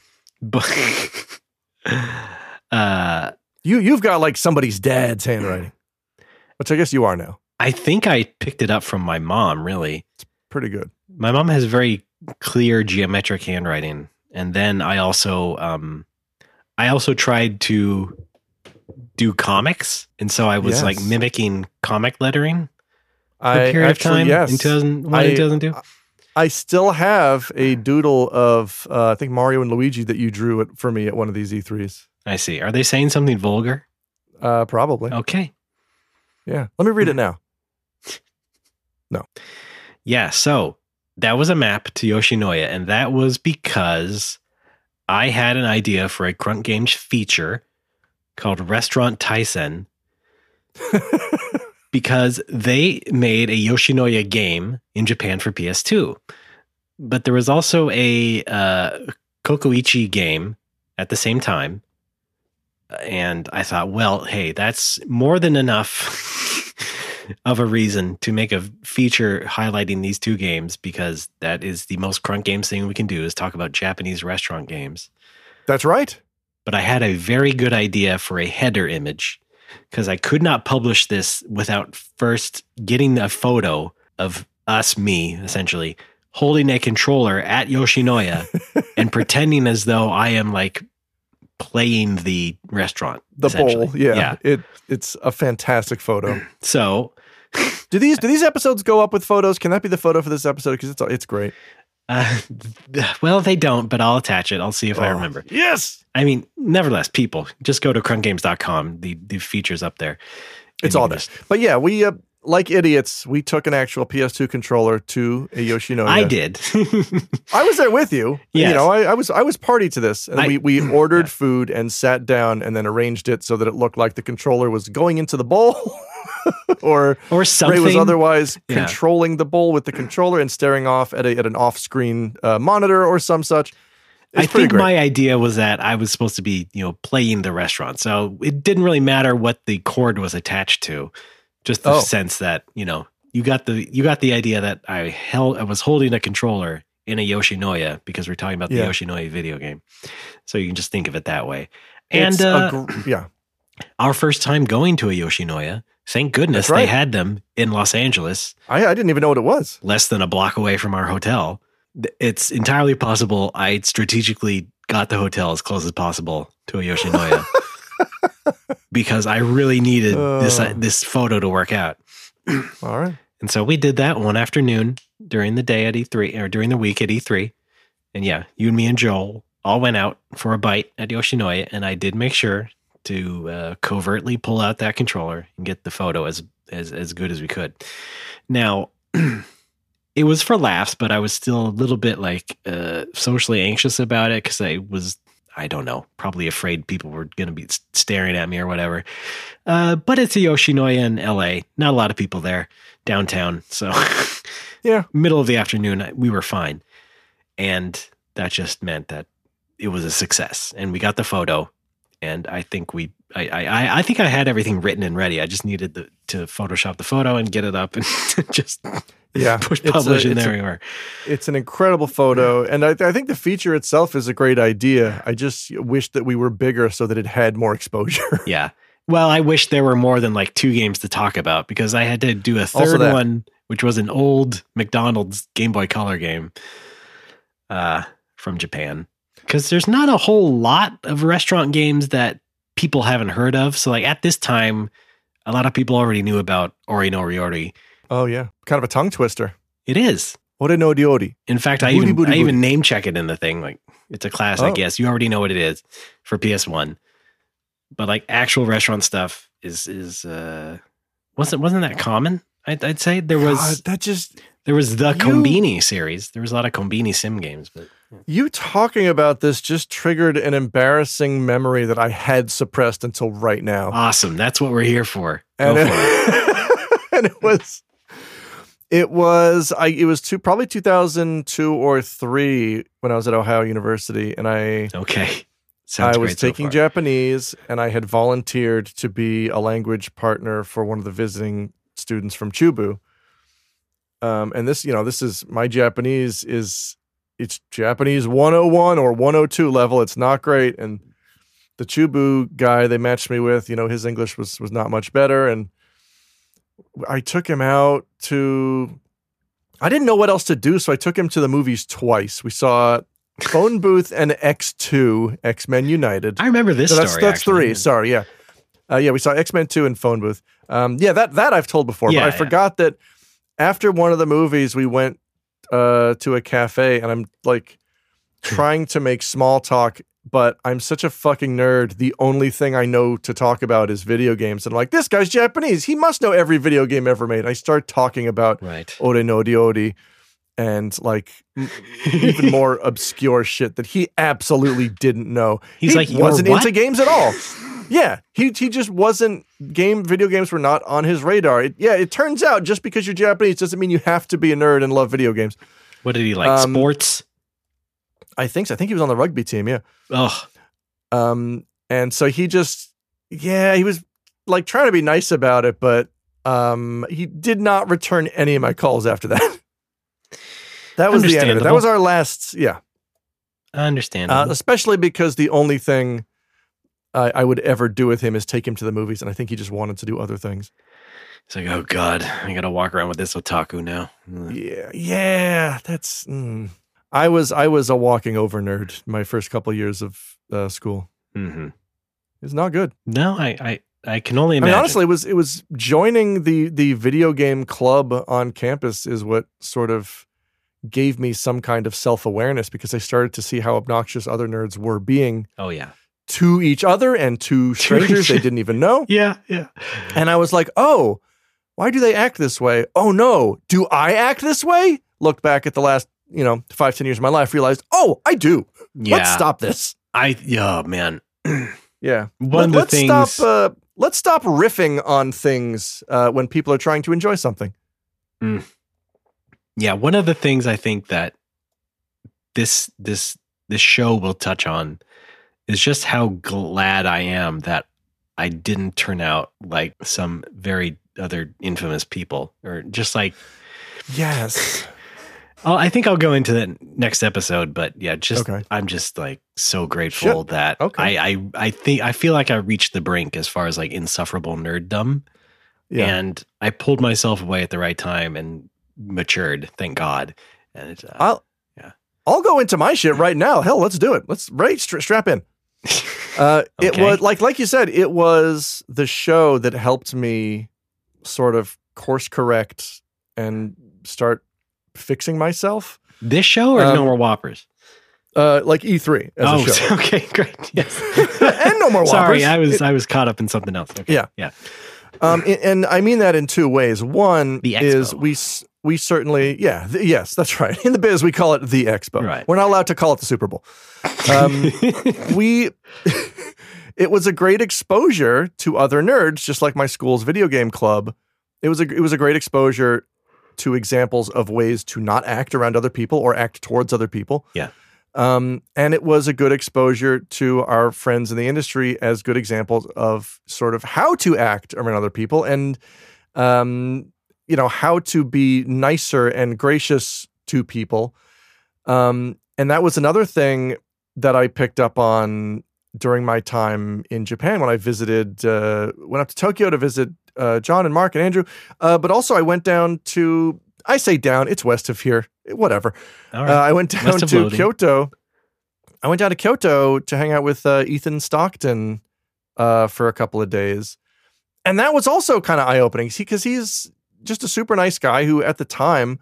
You've got like somebody's dad's handwriting, which I guess you are now. I think I picked it up from my mom, really. It's pretty good. My mom has very clear geometric handwriting. And then I also tried to do comics. And so I was like mimicking comic lettering for a period of time in 2001 and 2002. I still have a doodle of, I think, Mario and Luigi that you drew it for me at one of these E3s. I see. Are they saying something vulgar? Probably. Okay. Yeah. Let me read it now. No. Yeah. So that was a map to Yoshinoya. And that was because I had an idea for a Crunk Games feature called Restaurant Tyson. Because they made a Yoshinoya game in Japan for PS2. But there was also a Kokoichi game at the same time. And I thought, well, hey, that's more than enough of a reason to make a feature highlighting these two games, because that is the most Crunk Games thing we can do, is talk about Japanese restaurant games. That's right. But I had a very good idea for a header image, because I could not publish this without first getting a photo of me, essentially, holding a controller at Yoshinoya and pretending as though I am like playing the restaurant. The essentially. bowl. Yeah. It's a fantastic photo. So do these episodes go up with photos? Can that be the photo for this episode? Because it's great. Well, they don't, but I'll attach it. I'll see if I remember. Yes. I mean, nevertheless, people just go to crunkgames.com. The feature's up there. It's all this. But yeah, we like idiots, we took an actual PS2 controller to a Yoshinoya. I did. I was there with you. Yes. You know, I was party to this, and we ordered food and sat down and then arranged it so that it looked like the controller was going into the bowl, or something. Ray was otherwise controlling the bowl with the controller and staring off at an off-screen monitor or some such. I think my idea was that I was supposed to be, playing the restaurant, so it didn't really matter what the cord was attached to. Just the sense that, you got the idea that I was holding a controller in a Yoshinoya because we're talking about the Yoshinoya video game. So you can just think of it that way. And our first time going to a Yoshinoya, thank goodness they had them in Los Angeles. I didn't even know what it was. Less than a block away from our hotel. It's entirely possible I strategically got the hotel as close as possible to a Yoshinoya. Because I really needed this photo to work out. All right. And so we did that one afternoon during the day at E3, or during the week at E3. And yeah, you and me and Joel all went out for a bite at Yoshinoya, and I did make sure to covertly pull out that controller and get the photo as good as we could. Now, it was for laughs, but I was still a little bit socially anxious about it because I don't know, probably afraid people were going to be staring at me or whatever. But it's a Yoshinoya in LA. Not a lot of people there downtown. So yeah, middle of the afternoon, we were fine. And that just meant that it was a success. And we got the photo. And I think I think I had everything written and ready. I just needed to Photoshop the photo and get it up and just push publish in there. It's an incredible photo. And I think the feature itself is a great idea. I just wish that we were bigger so that it had more exposure. Yeah. Well, I wish there were more than 2 games to talk about because I had to do a third one, which was an old McDonald's Game Boy Color game from Japan. Because there's not a whole lot of restaurant games that people haven't heard of. So at this time, a lot of people already knew about Ori no Ryori. Oh, yeah. Kind of a tongue twister. It is. Ori no Ryori. In fact, I even name check it in the thing. It's a class, I guess. You already know what it is for PS1. But actual restaurant stuff is wasn't that common? I'd say there was there was the Konbini series. There was a lot of Konbini sim games, but you talking about this just triggered an embarrassing memory that I had suppressed until right now. Awesome. That's what we're here for. And it was probably 2002 or 3 when I was at Ohio University, and I was taking Japanese, and I had volunteered to be a language partner for one of the visiting students from Chubu. And this is my Japanese it's Japanese 101 or 102 level. It's not great. And the Chubu guy they matched me with, his English was not much better. And I took him out I didn't know what else to do. So I took him to the movies twice. We saw Phone Booth and X2, X-Men United. I remember this story. That's 3. Sorry. Yeah. We saw X-Men 2 and Phone Booth. That I've told before, but I forgot that after one of the movies, we went to a cafe, and I'm trying to make small talk, but I'm such a fucking nerd. The only thing I know to talk about is video games. And I'm like, this guy's Japanese. He must know every video game ever made. I start talking about Ore no Ryori and even more obscure shit that he absolutely didn't know. He wasn't into games at all. Yeah, he just wasn't. Video games were not on his radar. It turns out just because you're Japanese doesn't mean you have to be a nerd and love video games. What did he like? Sports? I think so. I think he was on the rugby team. Yeah. Oh. And so he just, he was trying to be nice about it, but he did not return any of my calls after that. That was the end of it. That was our last. Yeah. Understandable. Especially because the only thing I would ever do with him is take him to the movies, and I think he just wanted to do other things. It's oh God, I got to walk around with this otaku now. Yeah, that's. I was a walking over nerd my first couple of years of school. Mm-hmm. It's not good. No, I can only imagine. I mean, honestly, it was joining the video game club on campus is what sort of gave me some kind of self-awareness, because I started to see how obnoxious other nerds were being Oh, yeah. to each other and to strangers they didn't even know. Yeah. And I was like, oh, why do they act this way? Oh, no. Do I act this way? Looked back at the last, 5-10 years of my life, realized, oh, I do. Yeah. Let's stop this. Oh, man. Yeah. Let's stop riffing on things when people are trying to enjoy something. Yeah, one of the things I think that this show will touch on is just how glad I am that I didn't turn out like some very other infamous people, or just like, yes. I think I'll go into that next episode, but yeah, Okay. I'm just like so grateful that I feel like I reached the brink as far as like insufferable nerddom, and I pulled myself away at the right time and matured, thank God. And I'll go into my shit right now. Hell, let's do it. Let's strap in. It was like you said, it was the show that helped me sort of course correct and start fixing myself. This show or No More Whoppers? Like E3 as a show. Okay, great. Yes. And No More Whoppers. Sorry, I was caught up in something else. Okay. Yeah. And I mean that in two ways. One the is Expo. we certainly, yes, that's right. In the biz, we call it the Expo. Right. We're not allowed to call it the Super Bowl. It was a great exposure to other nerds, just like my school's video game club. It was a great exposure to examples of ways to not act around other people or act towards other people. Yeah. And it was a good exposure to our friends in the industry as good examples of sort of how to act around other people and, how to be nicer and gracious to people. And that was another thing that I picked up on during my time in Japan when I went up to Tokyo to visit John and Mark and Andrew. But also I went down to, I say down, it's west of here, whatever. All right. I went down to Kyoto. I went down to Kyoto to hang out with Ethan Stockton for a couple of days. And that was also kind of eye-opening because he's just a super nice guy who at the time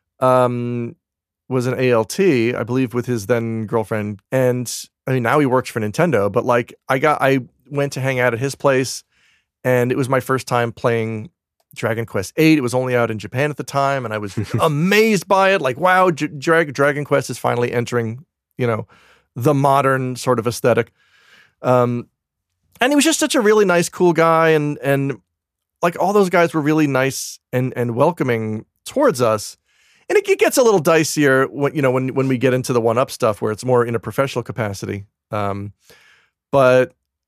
was an ALT, I believe, with his then girlfriend. And I mean, now he works for Nintendo, but like I went to hang out at his place, and it was my first time playing Dragon Quest VIII. It was only out in Japan at the time, and I was amazed by it. Like, wow, Dragon Quest is finally entering, the modern sort of aesthetic. And he was just such a really nice, cool guy, and like all those guys were really nice and welcoming towards us. And it gets a little dicier when we get into the 1-up stuff where it's more in a professional capacity. But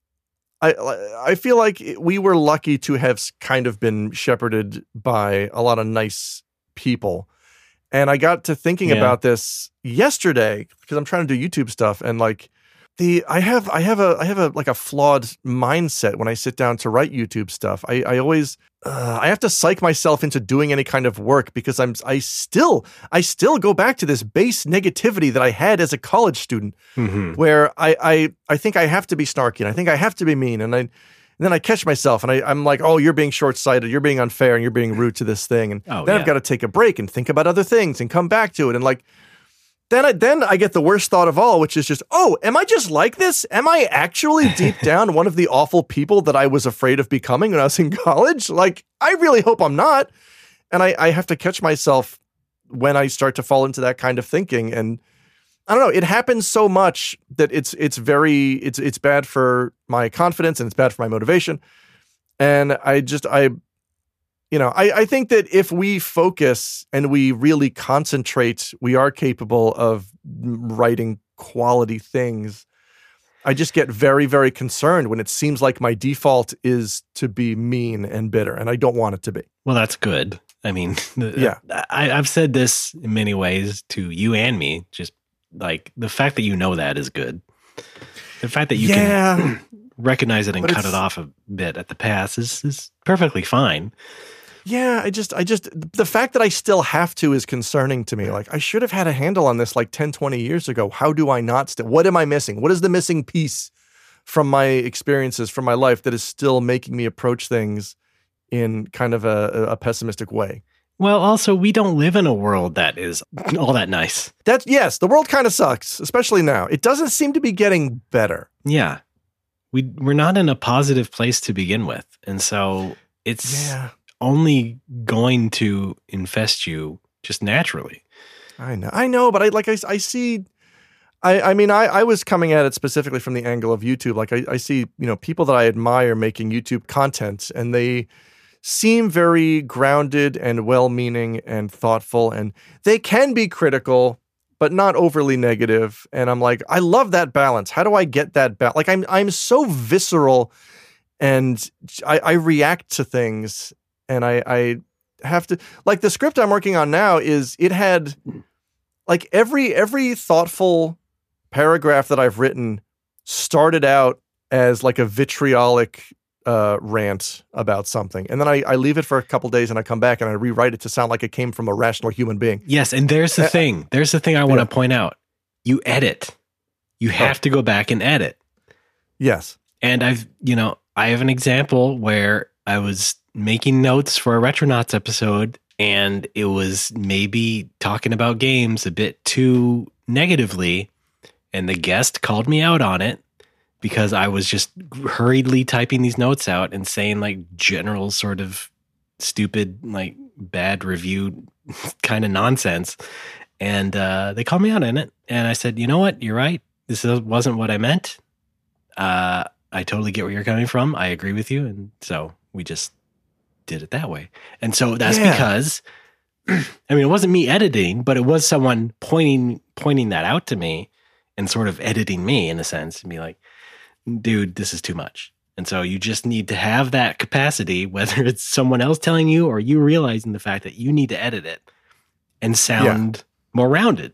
I feel like we were lucky to have kind of been shepherded by a lot of nice people. And I got to thinking about this yesterday because I'm trying to do YouTube stuff, and like I have a like a flawed mindset when I sit down to write YouTube stuff. I always I have to psych myself into doing any kind of work because I still go back to this base negativity that I had as a college student, where I think I have to be snarky and I think I have to be mean, and then I catch myself and I'm like, oh, you're being short-sighted, you're being unfair, and you're being rude to this thing, and I've got to take a break and think about other things and come back to it, and like. Then I get the worst thought of all, which is just, oh, am I just like this? Am I actually deep down one of the awful people that I was afraid of becoming when I was in college? Like, I really hope I'm not. And I have to catch myself when I start to fall into that kind of thinking. And I don't know, it happens so much that it's bad for my confidence and it's bad for my motivation. And I think that if we focus and we really concentrate, we are capable of writing quality things. I just get very, very concerned when it seems like my default is to be mean and bitter, and I don't want it to be. Well, that's good. I mean, I've said this in many ways to you and me, just like the fact that you know that is good. The fact that you can recognize it and cut it off a bit at the pass is perfectly fine. Yeah, I just the fact that I still have to is concerning to me. Like, I should have had a handle on this like 10, 20 years ago. How do I not still? What am I missing? What is the missing piece from my experiences, from my life, that is still making me approach things in kind of a pessimistic way. Well, also, we don't live in a world that is all that nice. Yes, the world kind of sucks, especially now. It doesn't seem to be getting better. Yeah. We're not in a positive place to begin with. And so it's only going to infest you just naturally. I know, but I see. I mean, I was coming at it specifically from the angle of YouTube. Like I see, people that I admire making YouTube content, and they seem very grounded and well-meaning and thoughtful, and they can be critical, but not overly negative. And I'm like, I love that balance. How do I get that balance? Like I'm so visceral, and I react to things, and I have to, like, the script I'm working on now it had like every thoughtful paragraph that I've written started out as like a vitriolic rant about something, and then I leave it for a couple days, and I come back and I rewrite it to sound like it came from a rational human being. Yes, and there's the thing. There's the thing I want to point out. You edit. You have to go back and edit. Yes. And I have an example where I was making notes for a Retronauts episode, and it was maybe talking about games a bit too negatively, and the guest called me out on it because I was just hurriedly typing these notes out and saying like general sort of stupid, like bad review kind of nonsense. And they called me out on it. And I said, you know what? You're right. This wasn't what I meant. I totally get where you're coming from. I agree with you. And so we just did it that way. And so that's because, I mean, it wasn't me editing, but it was someone pointing that out to me and sort of editing me in a sense, and be like, dude, this is too much. And so you just need to have that capacity, whether it's someone else telling you or you realizing the fact that you need to edit it and sound more rounded.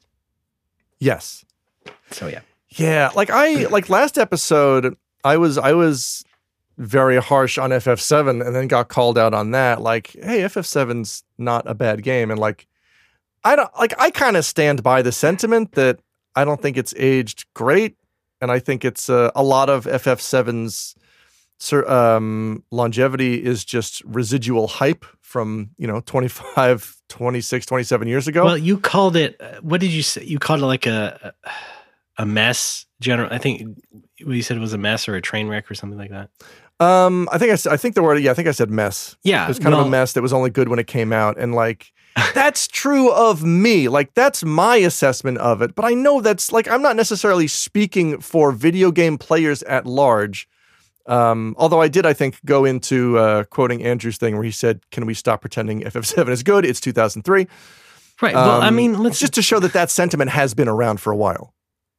Yes. So yeah. Yeah. Like last episode, I was very harsh on FF7 and then got called out on that. Like, hey, FF7's not a bad game. And like, I kind of stand by the sentiment that I don't think it's aged great. And I think it's a lot of FF7's longevity is just residual hype from, 25, 26, 27 years ago. Well, you called it, what did you say? You called it like a mess. I think you said it was a mess or a train wreck or something like that. I think the word, I think I said mess. Yeah. It was kind of a mess that was only good when it came out. And like, that's true of me. Like, that's my assessment of it. But I know that's like, I'm not necessarily speaking for video game players at large. Although I did, I think, go into quoting Andrew's thing where he said, can we stop pretending FF7 is good? It's 2003. Right. Well, I mean, it's just to show that sentiment has been around for a while.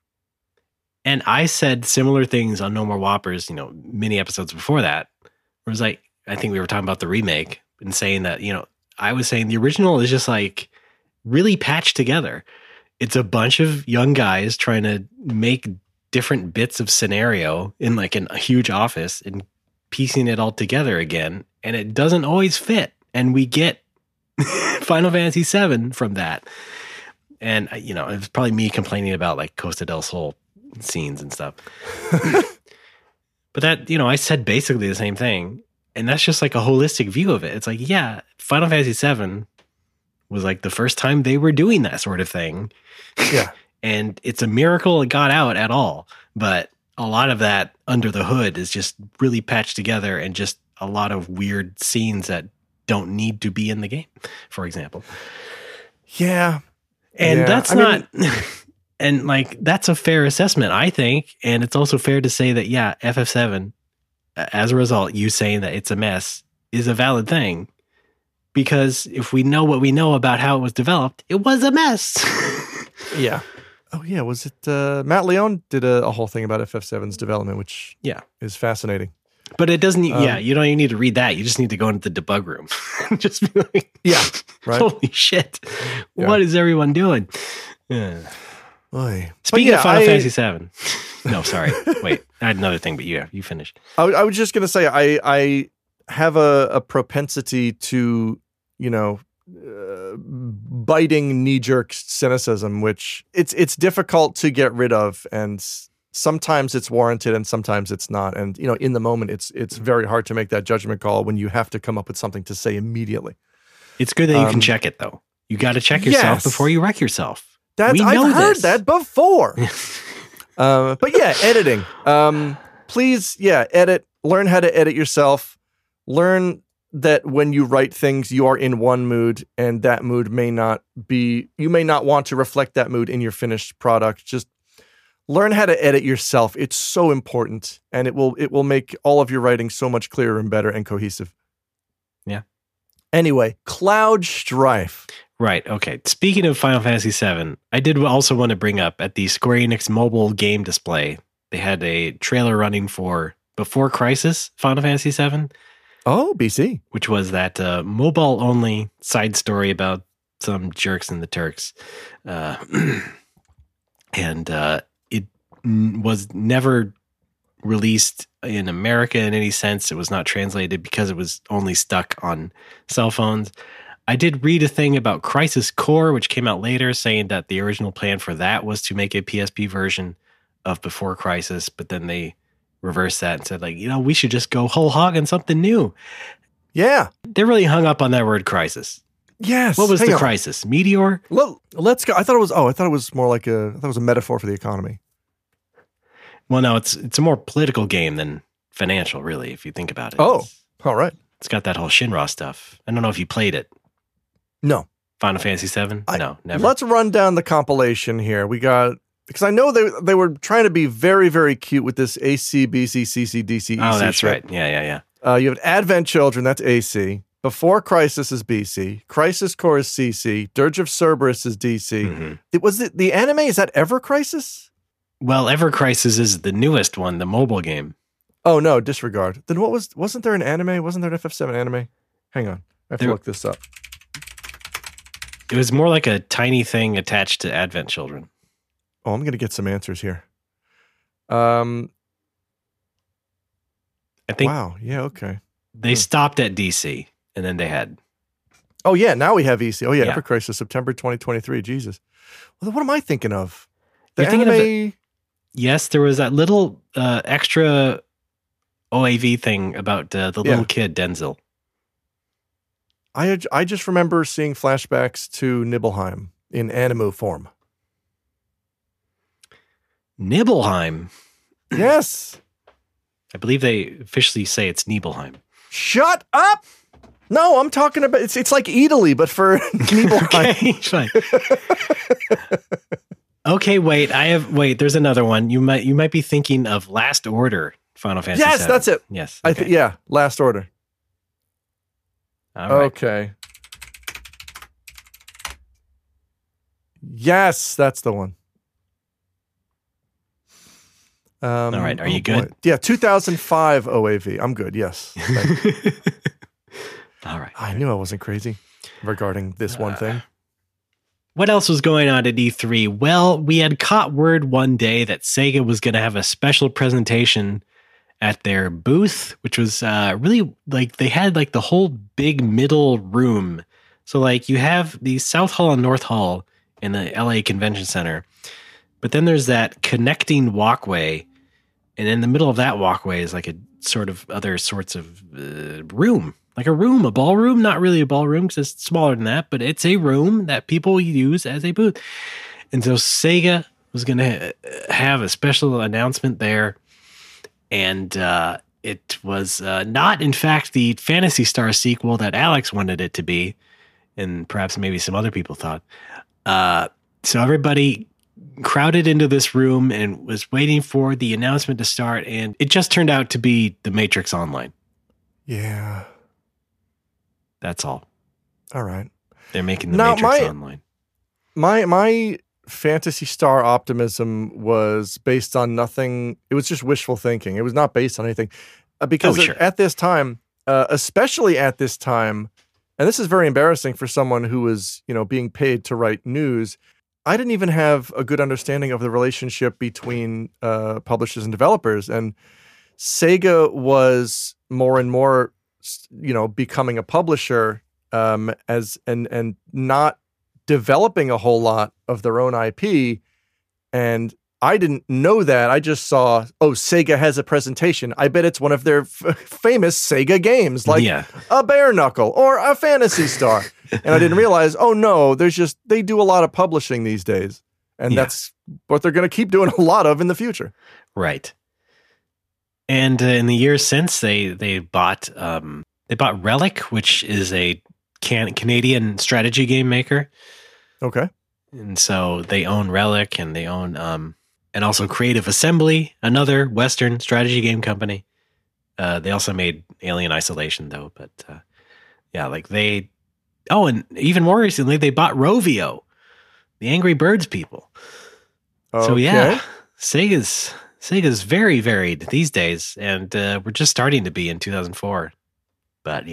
And I said similar things on No More Whoppers, many episodes before that. Where it was like, I think we were talking about the remake and saying that, I was saying the original is just like really patched together. It's a bunch of young guys trying to make different bits of scenario in like a huge office and piecing it all together again. And it doesn't always fit. And we get Final Fantasy VII from that. And, it was probably me complaining about like Costa del Sol scenes and stuff. But that, I said basically the same thing. And that's just like a holistic view of it. It's like, yeah, Final Fantasy VII was like the first time they were doing that sort of thing. Yeah. And it's a miracle it got out at all. But a lot of that under the hood is just really patched together and just a lot of weird scenes that don't need to be in the game, for example. Yeah. And that's and like, that's a fair assessment, I think. And it's also fair to say that, yeah, FF7, as a result, you saying that it's a mess is a valid thing, because if we know what we know about how it was developed, it was a mess. Yeah. Oh yeah. Was it Matt Leone did a whole thing about FF7's development, which is fascinating. But it doesn't. You don't even need to read that. You just need to go into the debug room. Just be like, right. Holy shit! Yeah. What is everyone doing? Speaking of Final Fantasy VII. No, sorry. Wait, I had another thing, but you finished. I was just going to say, I have a propensity to, biting knee-jerk cynicism, which it's difficult to get rid of. And sometimes it's warranted and sometimes it's not. And, in the moment, it's very hard to make that judgment call when you have to come up with something to say immediately. It's good that you can check it, though. You got to check yourself before you wreck yourself. I've heard that before. But yeah, editing. Please, edit. Learn how to edit yourself. Learn that when you write things, you are in one mood, and that mood you may not want to reflect that mood in your finished product. Just learn how to edit yourself. It's so important, and it will make all of your writing so much clearer and better and cohesive. Yeah. Anyway, Cloud Strife. Right. Okay. Speaking of Final Fantasy VII, I did also want to bring up at the Square Enix mobile game display, they had a trailer running for Before Crisis Final Fantasy VII. Oh, BC. Which was that mobile-only side story about some jerks in the Turks. And it was never released in America in any sense. It was not translated because it was only stuck on cell phones. I did read a thing about Crisis Core, which came out later, saying that the original plan for that was to make a PSP version of Before Crisis, but then they reversed that and said, we should just go whole hog on something new. Yeah. They really hung up on that word crisis. Yes. What was the crisis? Meteor? Well, let's go. I thought it was more like a metaphor for the economy. Well, no, it's a more political game than financial, really, if you think about it. Oh, all right. It's got that whole Shinra stuff. I don't know if you played it. No. Final Fantasy VII? No, never. Let's run down the compilation here. Because I know they were trying to be very, very cute with this AC, BC, CC, DC, EC. Oh, that's shit. right. Yeah. You have Advent Children, that's AC. Before Crisis is BC. Crisis Core is CC. Dirge of Cerberus is DC. Mm-hmm. The anime, is that Ever Crisis? Well, Ever Crisis is the newest one, the mobile game. Oh, no, disregard. Then wasn't there an anime? Wasn't there an FF7 anime? Hang on. I have to look this up. It was more like a tiny thing attached to Advent Children. Oh, I'm going to get some answers here. I think. Wow. Yeah. Okay. They stopped at DC, and then they had. Oh yeah. Now we have EC. Oh yeah. Ever Crisis, September 2023. Jesus. Well, what am I thinking of? You're thinking of yes, there was that little extra OAV thing about the little kid Denzel. I just remember seeing flashbacks to Nibelheim in Animu form. Nibelheim? Yes. I believe they officially say it's Nibelheim. Shut up! No, I'm talking about it's like Italy, but for Nibelheim. Okay, fine. Okay, wait. There's another one. You might be thinking of Last Order Final Fantasy. Yes, that's it. Yes, okay. Last Order. All right. Okay. Yes, that's the one. All right. Are you good? Boy. Yeah, 2005 OAV. I'm good. Yes. All right. I knew I wasn't crazy regarding this one thing. What else was going on at E3? Well, we had caught word one day that Sega was going to have a special presentation at their booth, which was really they had the whole big middle room. So you have the South Hall and North Hall in the LA Convention Center, but then there's that connecting walkway, and in the middle of that walkway is a sort of other sorts of room, a ballroom, not really a ballroom because it's smaller than that, but it's a room that people use as a booth. And so Sega was going to have a special announcement there. And it was not, in fact, the Phantasy Star sequel that Alex wanted it to be, and perhaps maybe some other people thought. So everybody crowded into this room and was waiting for the announcement to start, and it just turned out to be The Matrix Online. Yeah. That's all. All right. They're making The Matrix Online. My Phantasy Star optimism was based on nothing. It was just wishful thinking. It was not based on anything. Because at this time, especially at this time, and this is very embarrassing for someone who was, being paid to write news, I didn't even have a good understanding of the relationship between publishers and developers. And Sega was more and more, becoming a publisher and not developing a whole lot of their own IP. And I didn't know that. I just saw, Sega has a presentation. I bet it's one of their famous Sega games, like a Bare Knuckle or a Phantasy Star. And I didn't realize, no, they do a lot of publishing these days. And that's what they're going to keep doing a lot of in the future. Right. And in the years since, they bought Relic, which is a Canadian strategy game maker. Okay. And so they own Relic, and they own and also Creative Assembly, another Western strategy game company. They also made Alien Isolation, though. But and even more recently, they bought Rovio, the Angry Birds people. Okay. So Sega's very varied these days, and we're just starting to be in 2004. But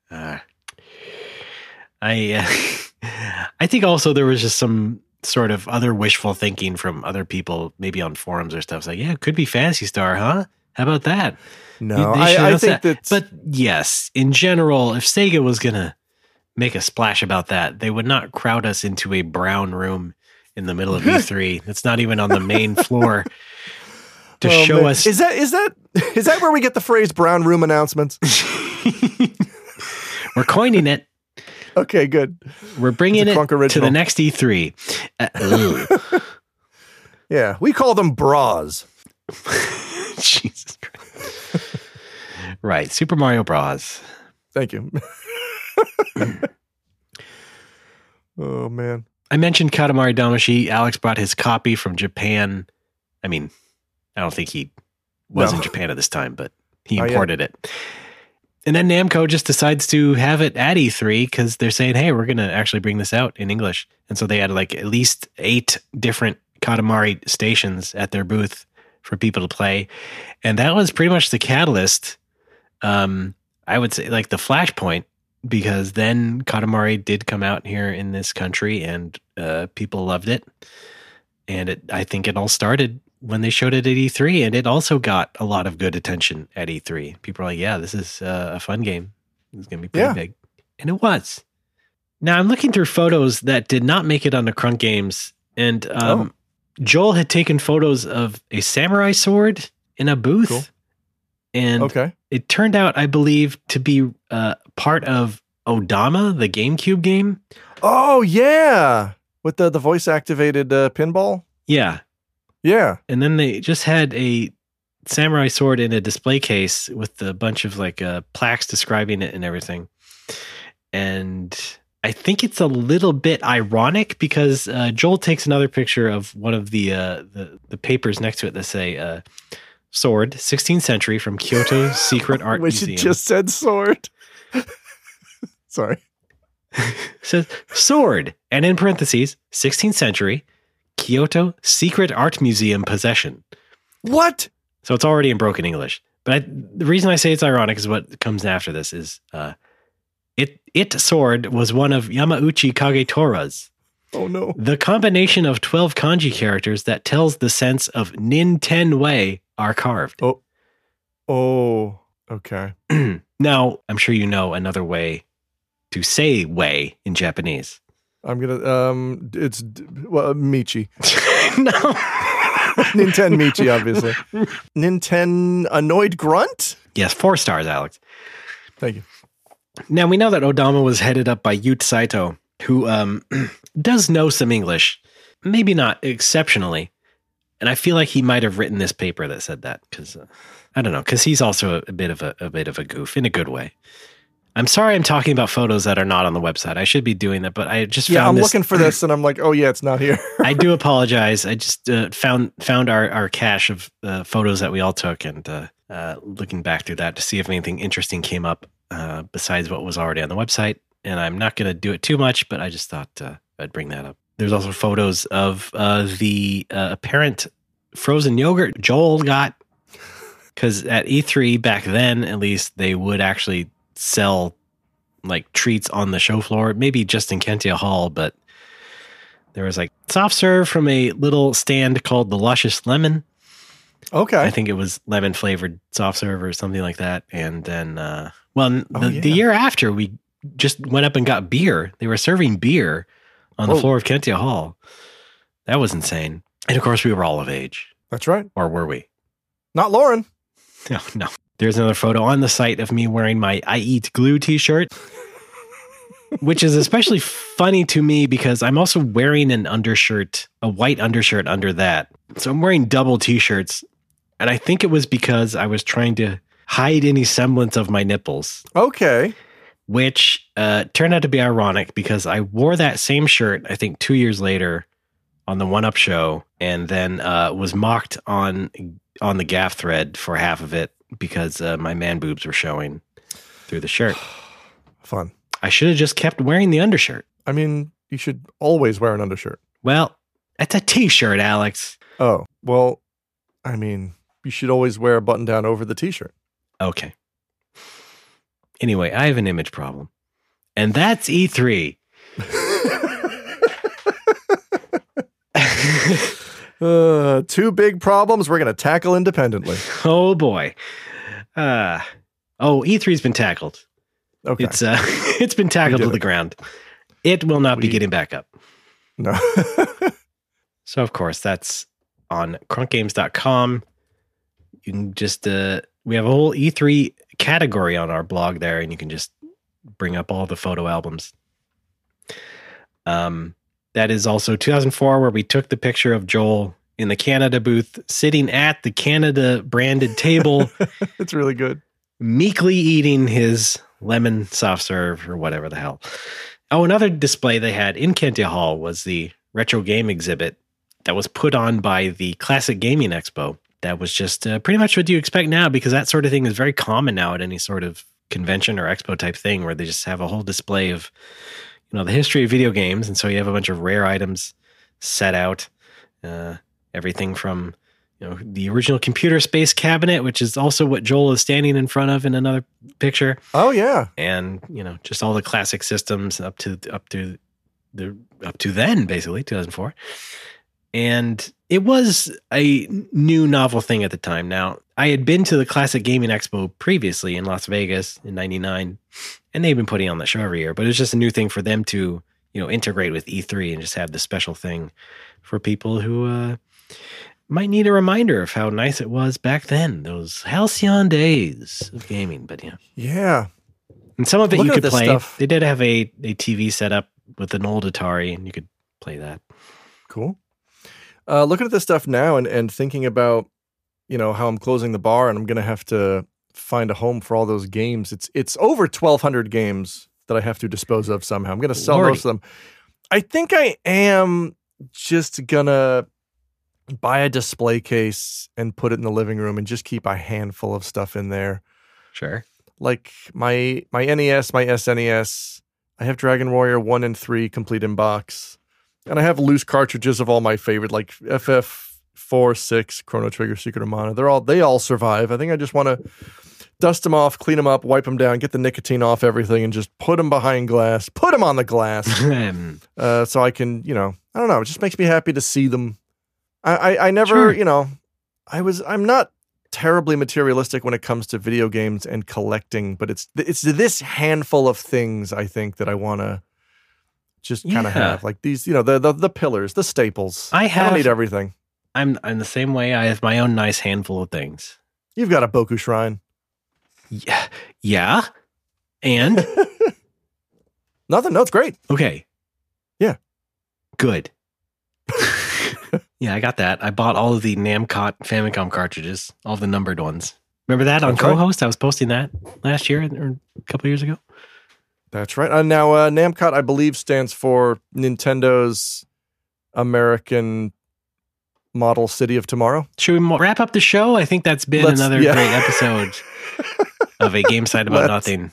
I think also there was just some sort of other wishful thinking from other people, maybe on forums or stuff. It's like, it could be Phantasy Star, huh? How about that? No, I think that. But yes, in general, if Sega was going to make a splash about that, they would not crowd us into a brown room in the middle of E3. It's not even on the main floor to show us. Is that where we get the phrase brown room announcements? We're coining it. Okay, good. We're bringing it to the next E3. Yeah, we call them bras. Jesus Christ. Right, Super Mario Bros. Thank you. Oh, man. I mentioned Katamari Damacy. Alex brought his copy from Japan. I mean, I don't think he was in Japan at this time, but he imported it. And then Namco just decides to have it at E3 because they're saying, hey, we're going to actually bring this out in English. And so they had like at least 8 different Katamari stations at their booth for people to play. And that was pretty much the catalyst, I would say, like the flashpoint, because then Katamari did come out here in this country and people loved it. And I think it all started when they showed it at E3, and it also got a lot of good attention at E3. People are like, this is a fun game. It's going to be pretty big. And it was. Now, I'm looking through photos that did not make it onto Crunk Games, and Joel had taken photos of a samurai sword in a booth. Cool. And it turned out, I believe, to be part of Odama, the GameCube game. Oh, yeah. With the voice-activated pinball? Yeah. Yeah. And then they just had a samurai sword in a display case with a bunch of like plaques describing it and everything. And I think it's a little bit ironic because Joel takes another picture of one of the papers next to it that say sword, 16th century from Kyoto Secret Art Museum. It just said sword. Sorry. Says sword, and in parentheses, 16th century, Kyoto Secret Art Museum possession. What? So it's already in broken English. But the reason I say it's ironic is what comes after this is it sword was one of Yamauchi Kagetora's. Oh no. The combination of 12 kanji characters that tells the sense of Nin-ten-wei are carved. Oh, okay. Now, I'm sure you know another way to say wei in Japanese. I'm going to, it's Michi. No. Ninten Michi, obviously. Ninten Annoyed Grunt? Yes, 4 stars, Alex. Thank you. Now, we know that Odama was headed up by Yut Saito, who does know some English, maybe not exceptionally. And I feel like he might have written this paper that said that, because I don't know, because he's also a bit of a goof in a good way. I'm sorry I'm talking about photos that are not on the website. I should be doing that, but I just found this. Looking for this, and I'm like, oh yeah, it's not here. I do apologize. I just found our cache of photos that we all took, and looking back through that to see if anything interesting came up besides what was already on the website. And I'm not going to do it too much, but I just thought I'd bring that up. There's also photos of the apparent frozen yogurt Joel got, because at E3 back then, at least, they would actually sell like treats on the show floor, maybe just in Kentia Hall, but there was like soft serve from a little stand called the Luscious Lemon. Okay. I think it was lemon flavored soft serve or something like that. And then, the year after, we just went up and got beer. They were serving beer on the floor of Kentia Hall. That was insane. And of course, we were all of age. That's right. Or were we? Not Lauren. No. There's another photo on the site of me wearing my I Eat Glue t-shirt, which is especially funny to me because I'm also wearing an undershirt, a white undershirt under that. So I'm wearing double t-shirts. And I think it was because I was trying to hide any semblance of my nipples. Okay. Which turned out to be ironic because I wore that same shirt, I think 2 years later on the One Up show, and then was mocked on the gaff thread for half of it because my man boobs were showing through the shirt. Fun. I should have just kept wearing the undershirt. I mean, you should always wear an undershirt. Well, it's a t-shirt, Alex. Oh, well, I mean, you should always wear a button down over the t-shirt. Okay. Anyway, I have an image problem. And that's E3. Two big problems we're going to tackle independently. Oh, boy. E3's been tackled. Okay. It's been tackled to the ground. It will not be getting back up. No. So, of course, that's on crunkgames.com. You can just, we have a whole E3 category on our blog there, and you can just bring up all the photo albums. That is also 2004, where we took the picture of Joel in the Canada booth, sitting at the Canada branded table. It's really good. Meekly eating his lemon soft serve or whatever the hell. Oh, another display they had in Kentia Hall was the retro game exhibit that was put on by the Classic Gaming Expo. That was just pretty much what you expect now, because that sort of thing is very common now at any sort of convention or expo type thing, where they just have a whole display of, the history of video games. And so you have a bunch of rare items set out, everything from, the original computer space cabinet, which is also what Joel is standing in front of in another picture. Oh yeah. And, just all the classic systems up to then, basically 2004. And it was a new novel thing at the time. Now, I had been to the Classic Gaming Expo previously in Las Vegas in 99, and they've been putting on that show every year, but it was just a new thing for them to, integrate with E3 and just have this special thing for people who might need a reminder of how nice it was back then, those halcyon days of gaming. But yeah. And some of it you could play. Stuff. They did have a TV set up with an old Atari, and you could play that. Cool. Looking at this stuff now and thinking about, how I'm closing the bar and I'm going to have to find a home for all those games. It's over 1,200 games that I have to dispose of somehow. I'm going to sell most of them. I think I am just going to buy a display case and put it in the living room and just keep a handful of stuff in there. Sure. Like my NES, my SNES. I have Dragon Warrior 1 and 3 complete in box. And I have loose cartridges of all my favorite, like FF4, 6, Chrono Trigger, Secret of Mana. They all survive. I think I just want to dust them off, clean them up, wipe them down, get the nicotine off everything, and just put them behind glass, put them on the glass. So I can, I don't know. It just makes me happy to see them. I never, sure. I'm not terribly materialistic when it comes to video games and collecting, but it's this handful of things I think that I want to just kind of have, like these, the pillars, the staples. I don't need everything. I'm the same way. I have my own nice handful of things. You've got a Boku Shrine. Yeah. And nothing. No, it's great. Okay. Yeah. Good. Yeah, I got that. I bought all of the Namcot Famicom cartridges, all the numbered ones. Remember that on Co-Host? I was posting that last year or a couple years ago. That's right. Now, Namcot, I believe, stands for Nintendo's American Model City of Tomorrow. Should we wrap up the show? I think that's been another great episode of A Game Site About Nothing.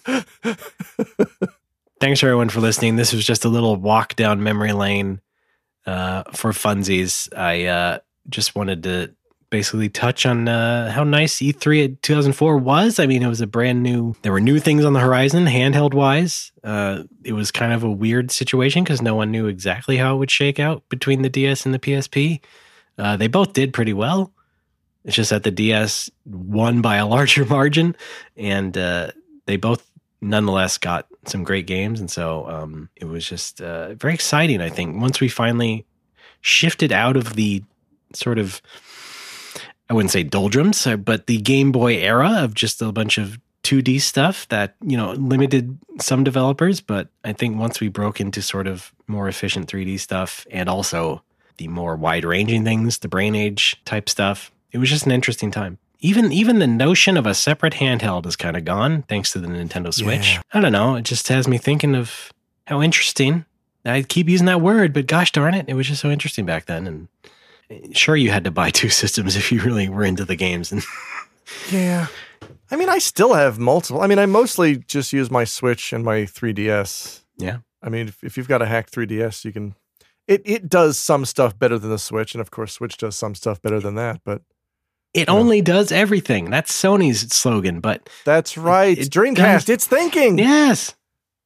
Thanks, everyone, for listening. This was just a little walk down memory lane for funsies. I just wanted to basically touch on how nice E3 2004 was. I mean, it was a brand new, there were new things on the horizon, handheld wise. It was kind of a weird situation because no one knew exactly how it would shake out between the DS and the PSP. They both did pretty well. It's just that the DS won by a larger margin, and they both nonetheless got some great games. And so it was just very exciting, I think. Once we finally shifted out of the sort of, I wouldn't say doldrums, but the Game Boy era of just a bunch of 2D stuff that, limited some developers. But I think once we broke into sort of more efficient 3D stuff and also the more wide-ranging things, the Brain Age type stuff, it was just an interesting time. Even the notion of a separate handheld is kind of gone thanks to the Nintendo Switch. Yeah. I don't know. It just has me thinking of how interesting. I keep using that word, but gosh darn it, it was just so interesting back then. And sure, you had to buy 2 systems if you really were into the games. And Yeah. I mean, I still have multiple. I mean, I mostly just use my Switch and my 3DS. yeah. I mean, if you've got a hack 3DS, you can. It does some stuff better than the Switch, and of course, Switch does some stuff better than that. But It only does everything. That's Sony's slogan, but that's right. It Dreamcast, does- it's thinking. yes.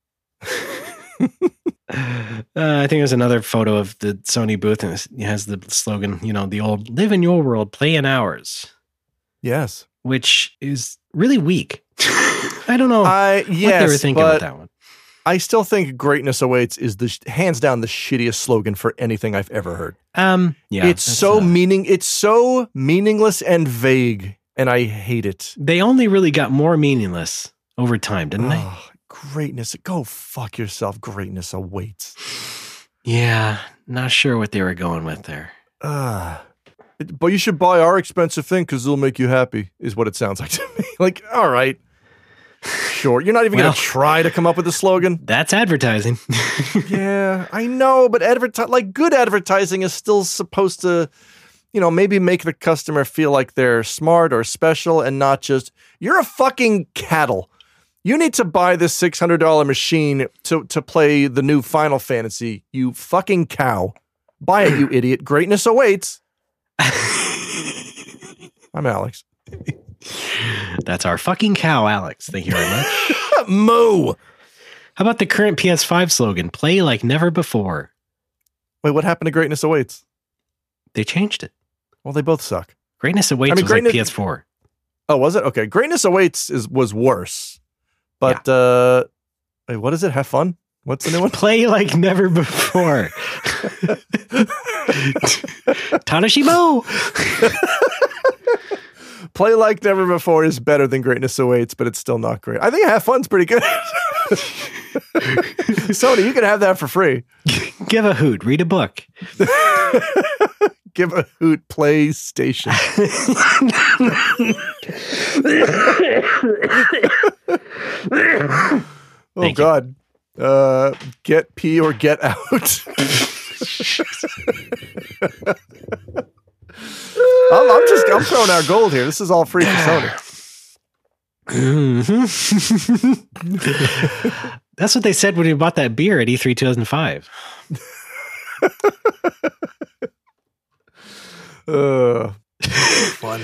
I think there's another photo of the Sony booth, and it has the slogan, the old "Live in your world, play in ours," Yes. which is really weak. I don't know Yes, what they were thinking but with that one. I still think "Greatness Awaits" is the hands down the shittiest slogan for anything I've ever heard. Yeah, It's so meaningless and vague, and I hate it. They only really got more meaningless over time, didn't they? Oh, greatness, go fuck yourself. Greatness awaits. Yeah, not sure what they were going with there. But you should buy our expensive thing because it'll make you happy, is what it sounds like to me. Like, all right. Sure. You're not even going to try to come up with a slogan? That's advertising. Yeah, I know, but good advertising is still supposed to, maybe make the customer feel like they're smart or special and not just, you're a fucking cattle. You need to buy this $600 machine to play the new Final Fantasy, you fucking cow. Buy it, you idiot. Greatness awaits. I'm Alex. That's our fucking cow, Alex. Thank you very much. Moo. How about the current PS5 slogan? Play like never before. Wait, what happened to Greatness Awaits? They changed it. Well, they both suck. Greatness Awaits was like PS4. Oh, was it? Okay. Greatness Awaits was worse. But, wait, what is it? Have fun? What's the new one? Play like never before. Tanashimo. Play like never before is better than Greatness Awaits, but it's still not great. I think Have Fun's pretty good. Sony, you can have that for free. Give a hoot. Read a book. Give a hoot. PlayStation. Oh, God. Get pee or get out. I'm throwing out gold here. This is all free for Sony. That's what they said when we bought that beer at E3 2005. Fun.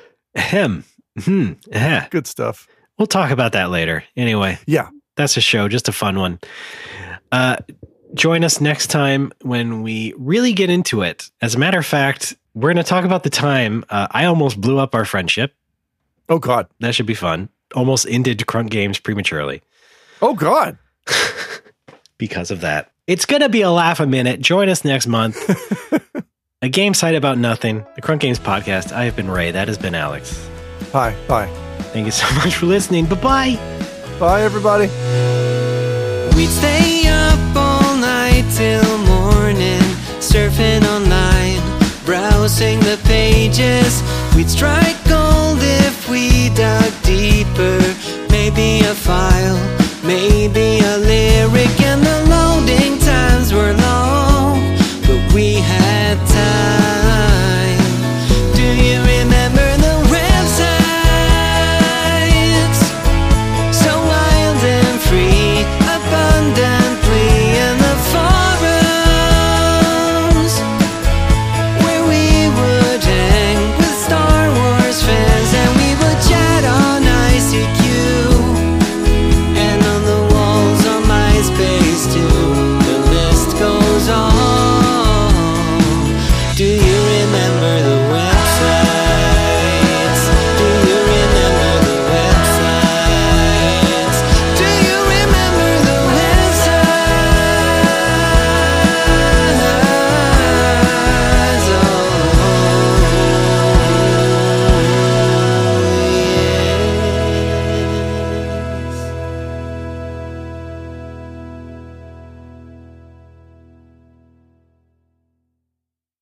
Good stuff. We'll talk about that later. Anyway. Yeah. That's a show, just a fun one. Join us next time when we really get into it. As a matter of fact, we're going to talk about the time I almost blew up our friendship. Oh, God. That should be fun. Almost ended Crunk Games prematurely. Oh, God. Because of that. It's going to be a laugh a minute. Join us next month. A game site about nothing. The Crunk Games podcast. I have been Ray. That has been Alex. Hi. Bye. Thank you so much for listening. Bye-bye. Bye, everybody. We'd stay up all night till morning, surfing online, browsing the pages. We'd strike gold if we dug deeper. Maybe a file, maybe a lyric, and the loading times were long, but we had time.